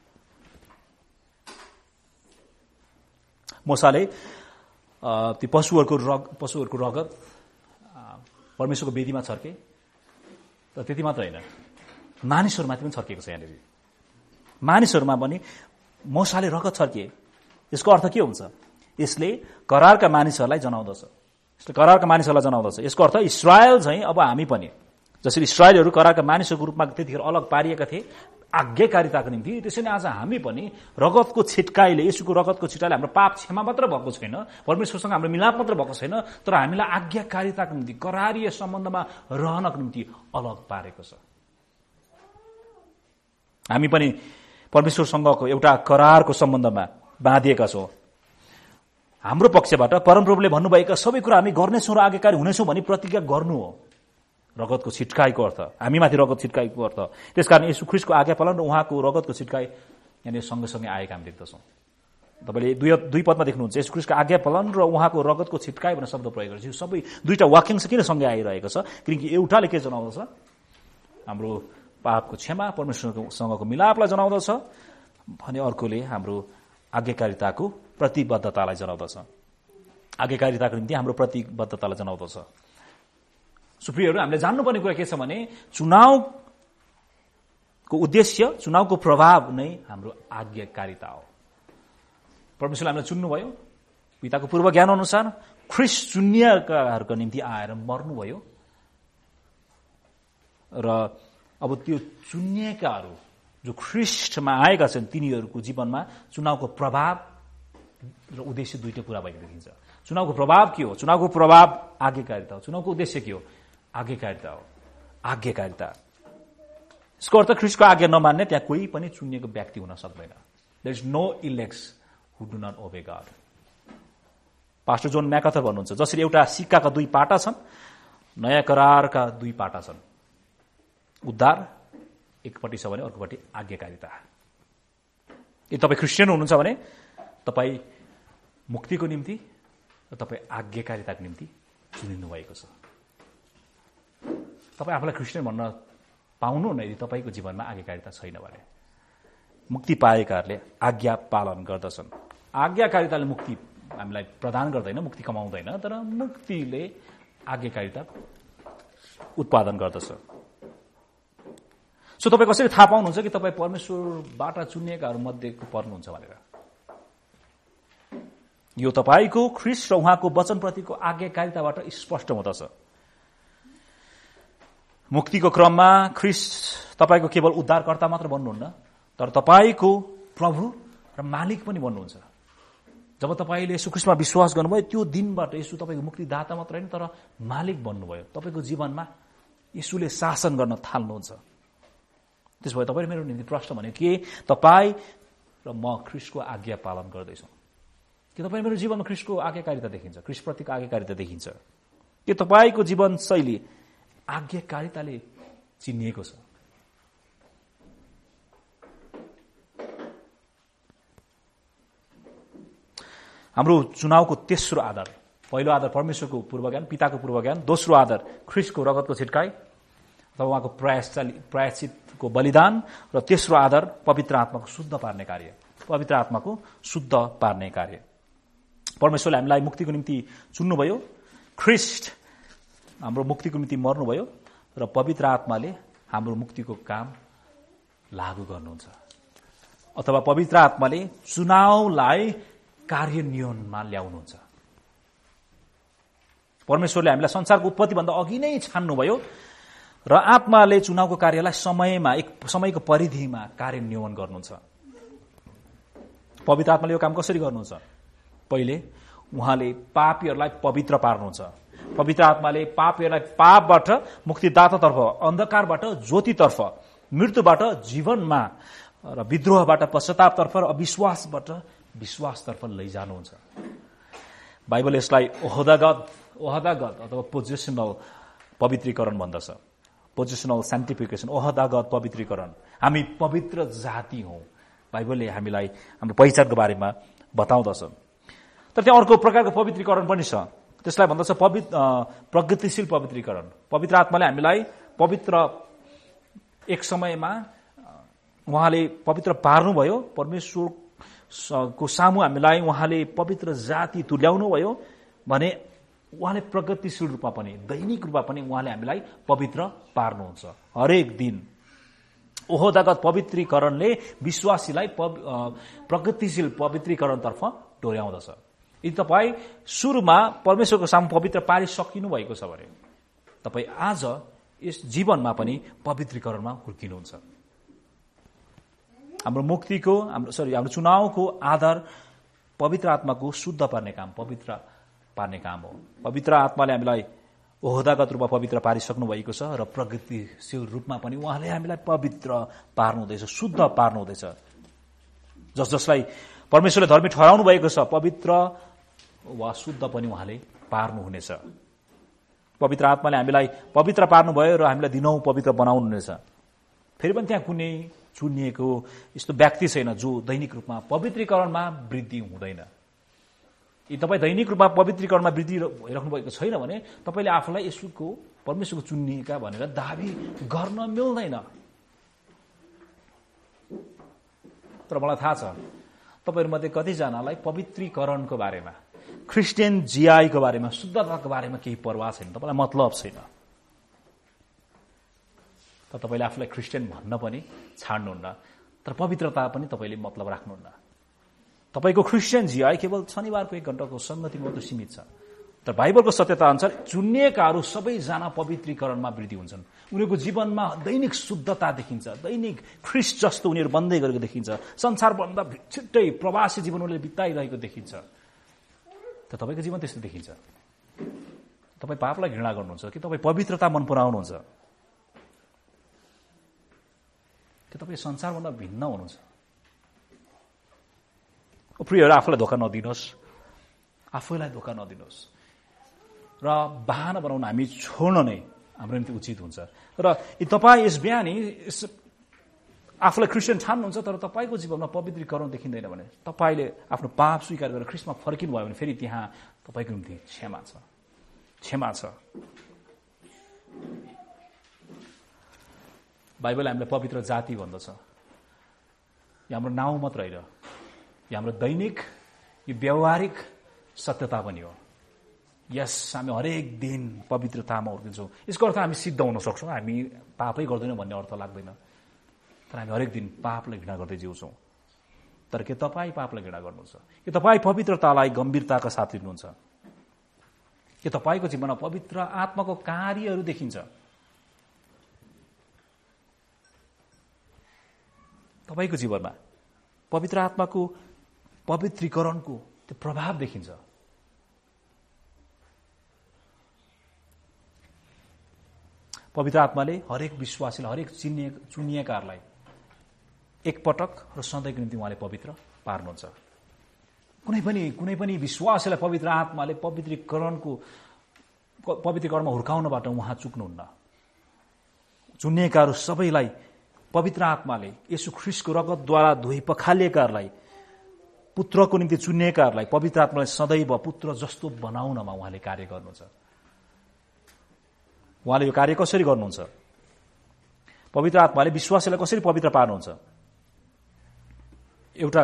मूसाले ती पशुहरूको रग पशुहरूको रगत परमेश्वरको वेदीमा छर्के, र त्यति मात्र होइन, मानिसहरूमाथि पनि छर्किएको छ। यहाँनिर मानिसहरूमा पनि मूसाले रगत छर्किए। यसको अर्थ के हुन्छ? यसले करारका मानिसहरूलाई जनाउँदछ, यसले करारका मानिसहरूलाई जनाउँदछ। यसको अर्थ इस्रायल चाहिँ अब हामी पनि, जसरी इस्रायलहरू करारका मानिसहरूको रूपमा त्यतिखेर अलग पारिएका थिए आज्ञाकारिताको निम्ति, त्यसैले आज हामी पनि रगतको छिटकाइले, येशूको रगतको छिटकाइले हाम्रो पाप क्षमा मात्र भएको छैन, परमेश्वरसँग हाम्रो मिलाप मात्र भएको छैन, तर हामीलाई आज्ञाकारिताको निम्ति, करारीय सम्बन्धमा रहनको निम्ति अलग पारेको छ। हामी पनि परमेश्वरसँगको एउटा करारको सम्बन्धमा बाँधिएका छौँ। हाम्रो पक्षबाट परमप्रभुले भन्नुभएका सबै कुरा हामी गर्नेछौँ र आज्ञाकारी हुनेछौँ भनी प्रतिज्ञा गर्नु हो रगतको छिटकाइको अर्थ, हामीमाथि रगत छिटकाइको अर्थ। त्यसकारण येशू ख्रीष्टको आज्ञा पालन र उहाँको रगतको छिटकाइ यहाँनिर सँगसँगै आएका हामी देख्दछौँ। तपाईँले दुई दुई पदमा देख्नुहुन्छ, येशू ख्रीष्टको आज्ञा पालन र उहाँको रगतको छिटकाइ भनेर शब्द प्रयोग गर्छ। यो सबै दुईटा वाक्यांश किन सँगै आइरहेको छ? किनकि एउटाले के जनाउँदछ? हाम्रो पापको क्षमा, परमेश्वरसँगको मिलापलाई जनाउँदछ भने अर्कोले हाम्रो आज्ञाकारिताको प्रतिबद्धतालाई जनाउँदछ। आज्ञाकारिताको निम्ति हाम्रो प्रतिबद्धतालाई जनाउँदछ। सुप्रियहरू, हामीले जान्नुपर्ने कुरा के छ भने चुनावको उद्देश्य, चुनावको प्रभाव नै हाम्रो आज्ञाकारिता हो। परमेश्वरले हामीलाई चुन्नुभयो, पिताको पूर्व ज्ञान अनुसार ख्रीष्ट चुनिएकाहरूको निम्ति आएर मर्नुभयो, र अब त्यो चुनिएकाहरू जो ख्रीष्टमा आएका छन् तिनीहरूको जीवनमा चुनावको प्रभाव र उद्देश्य दुईटै पूरा भएको देखिन्छ। चुनावको प्रभाव के हो? चुनावको प्रभाव आज्ञाकारिता हो। चुनावको उद्देश्य के हो? आज्ञाकारिता हो। आज्ञाकारिता, यसको अर्थ ख्रीष्टको आज्ञा नमान्ने त्यहाँ कोही पनि चुनिएको व्यक्ति हुन सक्दैन। There is no elects who do not obey God. Pastor John MacArthur भन्नुहुन्छ, जसरी एउटा सिक्काका दुई पाटा छन्, नयाँ करारका दुई पाटा छन्। उद्धार एकपट्टि छ भने अर्कोपट्टि आज्ञाकारिता। यदि तपाईँ क्रिस्चियन हुनुहुन्छ भने तपाईँ मुक्तिको निम्ति र तपाईँ आज्ञाकारिताको निम्ति चुनिनु भएको छ। तपाईँ आफूलाई क्रिस्चियन भन्न पाउनु न यदि तपाईँको जीवनमा आज्ञाकारिता छैन भने। मुक्ति पाएकाहरूले आज्ञा पालन गर्दछन्। आज्ञाकारिताले मुक्ति हामीलाई प्रदान गर्दैन, मुक्ति कमाउँदैन, तर मुक्तिले आज्ञाकारिता उत्पादन गर्दछ। सो तपाईँ कसरी थाहा पाउनुहुन्छ कि तपाईँ परमेश्वरबाट चुनिएकाहरू मध्येको पर्नुहुन्छ भनेर? यो तपाईँको ख्रीष्ट र उहाँको वचनप्रतिको आज्ञाकारिताबाट स्पष्ट हुँदछ। मुक्तिको क्रममा ख्रीष्ट तपाईँको केवल उद्धारकर्ता मात्र बन्नुहुन्न, तर तपाईँको प्रभु र मालिक पनि बन्नुहुन्छ। जब तपाईँले येशू ख्रीष्टमा विश्वास गर्नुभयो त्यो दिनबाट येशू तपाईँको मुक्तिदाता मात्र होइन, तर मालिक बन्नुभयो। तपाईँको जीवनमा येशूले शासन गर्न थाल्नुहुन्छ। त्यसो भए तपाईँ मेरो निम्ति प्रश्न भने के तपाईँ र म ख्रीष्टको आज्ञा पालन गर्दैछौँ? के तपाईँ मेरो जीवनमा ख्रीष्टको आज्ञाकारिता देखिन्छ? ख्रीष्टप्रतिको आज्ञाकारिता देखिन्छ? के तपाईँको जीवनशैली आज्ञाकारिताले चिनिएको छ? हाम्रो चुनावको तेस्रो आधार, पहिलो आधार परमेश्वरको पूर्वज्ञान, पिताको पूर्वज्ञान, दोस्रो आधार ख्रीष्टको रगतको छिटकाइ अथवा उहाँको प्रायश्चितको बलिदान, र तेस्रो आधार पवित्र आत्माको शुद्ध पार्ने कार्य। पवित्र आत्माको शुद्ध पार्ने कार्य। परमेश्वरले हामीलाई मुक्तिको निम्ति चुन्नुभयो, ख्रीष्ट हाम्रो मुक्तिको निम्ति मर्नुभयो, र पवित्र आत्माले हाम्रो मुक्तिको काम लागू गर्नुहुन्छ। अथवा पवित्र आत्माले चुनावलाई कार्यान्वयनमा ल्याउनुहुन्छ। परमेश्वरले हामीलाई संसारको उत्पत्तिभन्दा अघि नै छान्नुभयो र आत्माले चुनावको कार्यलाई समयमा एक समयको परिधिमा कार्यान्वयन गर्नुहुन्छ। पवित्र आत्माले यो काम कसरी गर्नुहुन्छ? पहिले उहाँले पापीहरूलाई पवित्र पार्नुहुन्छ। पवित्र आत्माले पापीहरूलाई पापबाट मुक्तिदातातर्फ, अन्धकारबाट ज्योतितर्फ, मृत्युबाट जीवनमा र विद्रोहबाट पश्चातापतर्फ र अविश्वासबाट विश्वासतर्फ लैजानुहुन्छ। बाइबल यसलाई ओहदागत ओहदागत अथवा पोजिसनल पवित्रीकरण भन्दछ। पोजिसनल साइन्टिफिकेसन, ओहदागत पवित्रीकरण। हामी पवित्र जाति हौं, बाइबलले हामीलाई हाम्रो पहिचानको बारेमा बताउँदछ। तर त्यहाँ अर्को प्रकारको पवित्रीकरण पनि छ, त्यसलाई भन्दछ पवित्र प्रगतिशील पवित्रीकरण। पवित्र आत्माले हामीलाई पवित्र एक समयमा उहाँले पवित्र पार्नुभयो, परमेश्वरको सामु हामीलाई उहाँले पवित्र जाति तुल्याउनु भयो भने उहाँले प्रगतिशील रूपमा पनि, दैनिक रूपमा पनि उहाँले हामीलाई पवित्र पार्नुहुन्छ। हरेक दिन ओहदागत पवित्रीकरणले विश्वासीलाई प्रगतिशील पवित्रीकरणतर्फ डोर्याउँदछ। यदि तपाईँ सुरुमा परमेश्वरको सामु पवित्र पारिसकिनु भएको छ भने तपाईँ आज यस जीवनमा पनि पवित्रीकरणमा हुर्किनुहुन्छ। हाम्रो मुक्तिको हाम्रो सरी हाम्रो चुनावको आधार पवित्र आत्माको शुद्ध पार्ने काम, पवित्र पार्ने काम हो। पवित्र आत्माले हामीलाई ओहदागत रूपमा पवित्र पारिसक्नु भएको छ र प्रगतिशील रूपमा पनि उहाँले हामीलाई पवित्र पार्नुहुँदैछ, शुद्ध पार्नुहुँदैछ। जस जसलाई परमेश्वरले धर्मी ठहराउनु भएको छ, पवित्र वा शुद्ध पनि उहाँले पार्नुहुनेछ। पवित्र आत्माले हामीलाई पवित्र पार्नुभयो र हामीलाई दिनौं पवित्र बनाउनुहुनेछ। फेरि पनि त्यहाँ कुनै चुनिएको यस्तो व्यक्ति छैन जो दैनिक रूपमा पवित्रीकरणमा वृद्धि हुँदैन। यदि तपाईँ दैनिक रूपमा पवित्रीकरणमा वृद्धि हेरिराख्नु भएको छैन भने तपाईँले आफूलाई यसुको परमेश्वरको चुनिएका भनेर दाबी गर्न मिल्दैन। तर मलाई थाहा छ तपाईँहरूमध्ये कतिजनालाई पवित्रीकरणको बारेमा, क्रिस्चियन जिआईको बारेमा, शुद्धताको बारेमा केही परवाह छैन, तपाईँलाई मतलब छैन। तर तपाईँले आफूलाई क्रिस्चियन भन्न पनि छाड्नुहुन्न, तर पवित्रता पनि तपाईँले मतलब राख्नुहुन्न। तपाईँको क्रिस्चियन जिआई केवल शनिबारको एक घण्टाको संगति मात्र सीमित छ। तर बाइबलको सत्यता अनुसार चुनिएकाहरू सबैजना पवित्रीकरणमा वृद्धि हुन्छन्। उनीहरूको जीवनमा दैनिक शुद्धता देखिन्छ, दैनिक ख्रिस्ट जस्तो उनीहरू बन्दै गरेको देखिन्छ, संसारभन्दा छिट्टै प्रवासी जीवन उनीहरूले बिताइरहेको देखिन्छ। त तपाईँको जीवन त्यस्तो देखिन्छ। तपाईँ पापलाई घृणा गर्नुहुन्छ कि तपाईँ पवित्रता मन पराउनुहुन्छ कि तपाईँ संसारभन्दा भिन्न हुनुहुन्छ? प्रियहरू, आफूलाई धोका नदिनुहोस्, आफूलाई धोका नदिनुहोस् र बहाना बनाउन हामी छोड्न नै हाम्रो निम्ति उचित हुन्छ। र तपाईँ यस बिहानी आफूलाई क्रिस्चियन ठान्नुहुन्छ तर तपाईँको जीवनमा पवित्रीकरण देखिँदैन भने तपाईँले आफ्नो पाप स्वीकार गरेर ख्रिस्टमा फर्किनु भयो भने फेरि त्यहाँ तपाईँको निम्ति क्षमा छ, क्षमा छ। बाइबलले हामीलाई पवित्र जाति भन्दछ। यो हाम्रो नाउँ मात्र होइन, यो हाम्रो दैनिक, यो व्यावहारिक सत्यता पनि हो। यस हामी हरेक दिन पवित्रतामा हुर्किन्छौँ। यसको अर्थ हामी सिद्ध हुन सक्छौँ, हामी पापै गर्दैनौँ भन्ने अर्थ लाग्दैन। तर हामी हरेक दिन पापलाई घृणा गर्दै जिउँछौँ। तर के तपाईँ पापलाई घृणा गर्नुहुन्छ? के तपाईँ पवित्रतालाई गम्भीरताका साथ लिनुहुन्छ? के तपाईँको जीवनमा पवित्र आत्माको कार्यहरू देखिन्छ? तपाईँको जीवनमा पवित्र आत्माको पवित्रीकरणको त्यो प्रभाव देखिन्छ? पवित्र आत्माले हरेक विश्वासीलाई, हरेक चिनिए चुनिएकाहरूलाई एकपटक र सधैँको निम्ति उहाँले पवित्र पार्नुहुन्छ। कुनै पनि कुनै पनि विश्वासीलाई पवित्र आत्माले पवित्रीकरणको पवित्रीकरणमा हुर्काउनबाट उहाँ चुक्नुहुन्न। चुनिएकाहरू सबैलाई पवित्र आत्माले यसु ख्रिस्टको रगतद्वारा धोइ पखालिएकाहरूलाई, पुत्रको निम्ति चुनिएकाहरूलाई पवित्र आत्माले सदैव पुत्र जस्तो बनाउनमा उहाँले कार्य गर्नुहुन्छ। उहाँले यो कार्य कसरी गर्नुहुन्छ? पवित्र आत्माले विश्वासीलाई कसरी पवित्र पार्नुहुन्छ? एउटा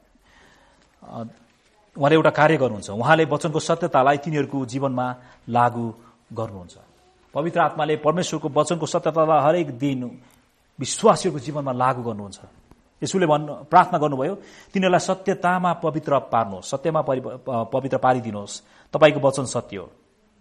उहाँले एउटा कार्य गर्नुहुन्छ। उहाँले वचनको सत्यतालाई तिनीहरूको जीवनमा लागू गर्नुहुन्छ। पवित्र आत्माले परमेश्वरको वचनको सत्यतालाई हरेक दिन विश्वासीहरूको जीवनमा लागू गर्नुहुन्छ। यसुले भन्न प्रार्थना गर्नुभयो, तिनीहरूलाई सत्यतामा पवित्र पार्नुहोस्, सत्यमा पवित्र पारिदिनुहोस्, तपाईँको वचन सत्य हो।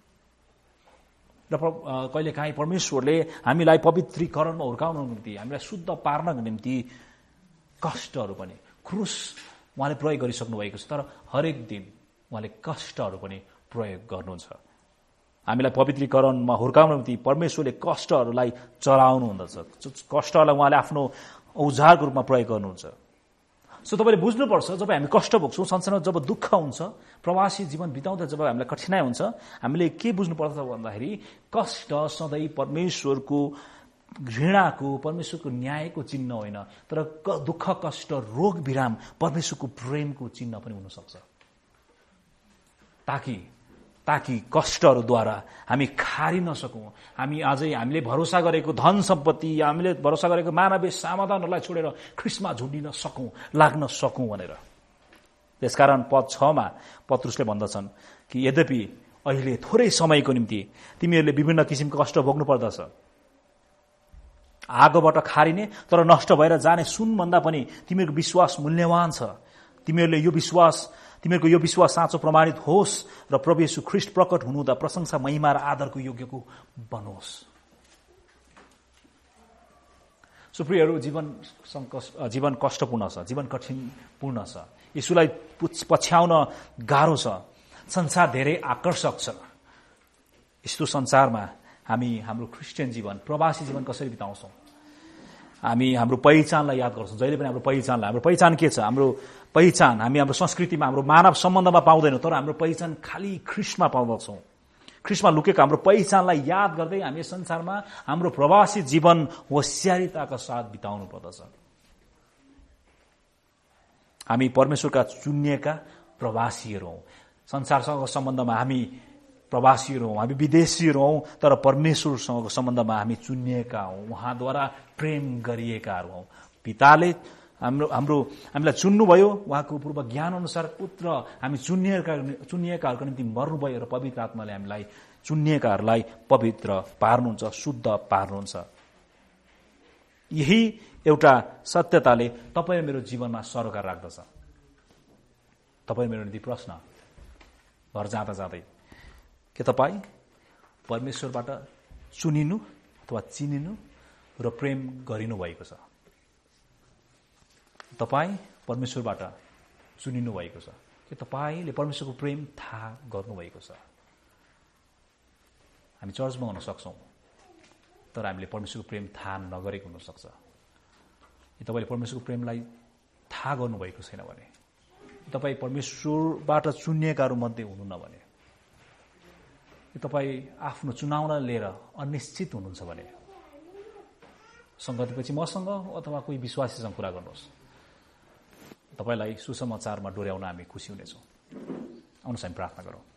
र कहिलेकाहीँ परमेश्वरले हामीलाई पवित्रीकरणमा हुर्काउनको निम्ति, हामीलाई शुद्ध पार्नको निम्ति कष्टहरू पनि, क्रुस उहाँले प्रयोग गरिसक्नु भएको छ, तर हरेक दिन उहाँले कष्टहरू पनि प्रयोग गर्नुहुन्छ। हामीलाई पवित्रीकरणमा हुर्काउनको निम्ति परमेश्वरले कष्टहरूलाई चलाउनु हुँदछ, कष्टहरूलाई उहाँले आफ्नो औजारको रूपमा प्रयोग गर्नुहुन्छ। सो तपाईँले बुझ्नुपर्छ, जब हामी कष्ट भोग्छौँ, संसारमा जब दुःख हुन्छ, प्रवासी जीवन बिताउँदा जब हामीलाई कठिनाइ हुन्छ, हामीले के बुझ्नुपर्छ भन्दाखेरि कष्ट सधैँ परमेश्वरको घृणाको, परमेश्वरको न्यायको चिन्ह होइन, तर दुःख, कष्ट, रोग, विराम परमेश्वरको प्रेमको चिन्ह पनि हुनसक्छ। ताकि ताकि कष्टहरूद्वारा हामी खारि नसकौँ, हामी अझै हामीले भरोसा गरेको धन सम्पत्ति, हामीले भरोसा गरेको मानवीय समाधानहरूलाई छोडेर ख्रीष्टमा झुन्डिन सकौँ, लाग्न सकौँ भनेर। त्यसकारण पद छमा पत्रुसले भन्दछन् कि यद्यपि अहिले थोरै समयको निम्ति तिमीहरूले विभिन्न किसिमको कष्ट भोग्नु पर्दछ, आगोबाट खारिने तर नष्ट भएर जाने सुनभन्दा पनि तिमीहरूको विश्वास मूल्यवान छ। तिमीहरूले यो विश्वास तिमीहरूको यो विश्वास साँचो प्रमाणित होस् र प्रभु येशू ख्रीष्ट प्रकट हुनुहुँदा प्रशंसा, महिमा र आदरको योग्यको बनोस्। सुप्रियहरू, जीवन जीवन कष्टपूर्ण छ, जीवन कठिनपूर्ण छ, येशूलाई पछ्याउन गाह्रो छ, संसार धेरै आकर्षक छ। यस्तो संसारमा हामी हाम्रो क्रिस्चियन जीवन, प्रवासी जीवन कसरी बिताउँछौँ? हामी हाम्रो पहिचानलाई याद गर्छौँ, जहिले पनि हाम्रो पहिचानलाई। हाम्रो पहिचान के छ? हाम्रो पहिचान हामी हाम्रो संस्कृतिमा, हाम्रो मानव सम्बन्धमा पाउँदैनौँ, तर हाम्रो पहिचान खालि ख्रीष्टमा पाउँदछौँ। ख्रीष्टमा लुकेको हाम्रो पहिचानलाई याद गर्दै हामी संसारमा हाम्रो प्रवासी जीवन होशियारिताका साथ बिताउनु पर्दछ। हामी परमेश्वरका चुनिएका प्रवासीहरू हौँ। संसारसँगको सम्बन्धमा हामी प्रवासीहरू हौँ, हामी विदेशीहरू हौँ, तर परमेश्वरसँगको सम्बन्धमा हामी चुनिएका हौँ, उहाँद्वारा प्रेम गरिएकाहरू हौँ। पिताले हाम्रो हाम्रो हामीलाई चुन्नुभयो, उहाँको पूर्व ज्ञान अनुसार पुत्र हामी चुनिएका चुनिएकाहरूको निम्ति मर्नुभयो र पवित्र आत्माले हामीलाई चुनिएकाहरूलाई पवित्र पार्नुहुन्छ, शुद्ध पार्नुहुन्छ। यही एउटा सत्यताले तपाईँ मेरो जीवनमा सरोकार राख्दछ। तपाईँ मेरो निम्ति प्रश्न, घर जाँदा जाँदै, के तपाईँ परमेश्वरबाट चुनिनु अथवा चिनिनु र प्रेम गरिनु भएको छ? तपाईँ परमेश्वरबाट चुनिनु भएको छ कि तपाईँले परमेश्वरको प्रेम थाहा गर्नुभएको छ? हामी चर्चमा हुन सक्छौँ, तर हामीले परमेश्वरको प्रेम थाहा नगरेको हुनसक्छ। तपाईँले परमेश्वरको प्रेमलाई थाहा गर्नुभएको छैन भने, तपाईँ परमेश्वरबाट चुनिएकाहरू मध्ये हुनुहुन्न भने, तपाईँ आफ्नो चुनावलाई लिएर अनिश्चित हुनुहुन्छ भने, संगतिपछि मसँग अथवा कोही विश्वासीसँग कुरा गर्नुहोस्। तपाईँलाई सुसमाचारमा डोर्याउन हामी खुसी हुनेछौँ। आउनुहोस् हामी प्रार्थना गरौँ।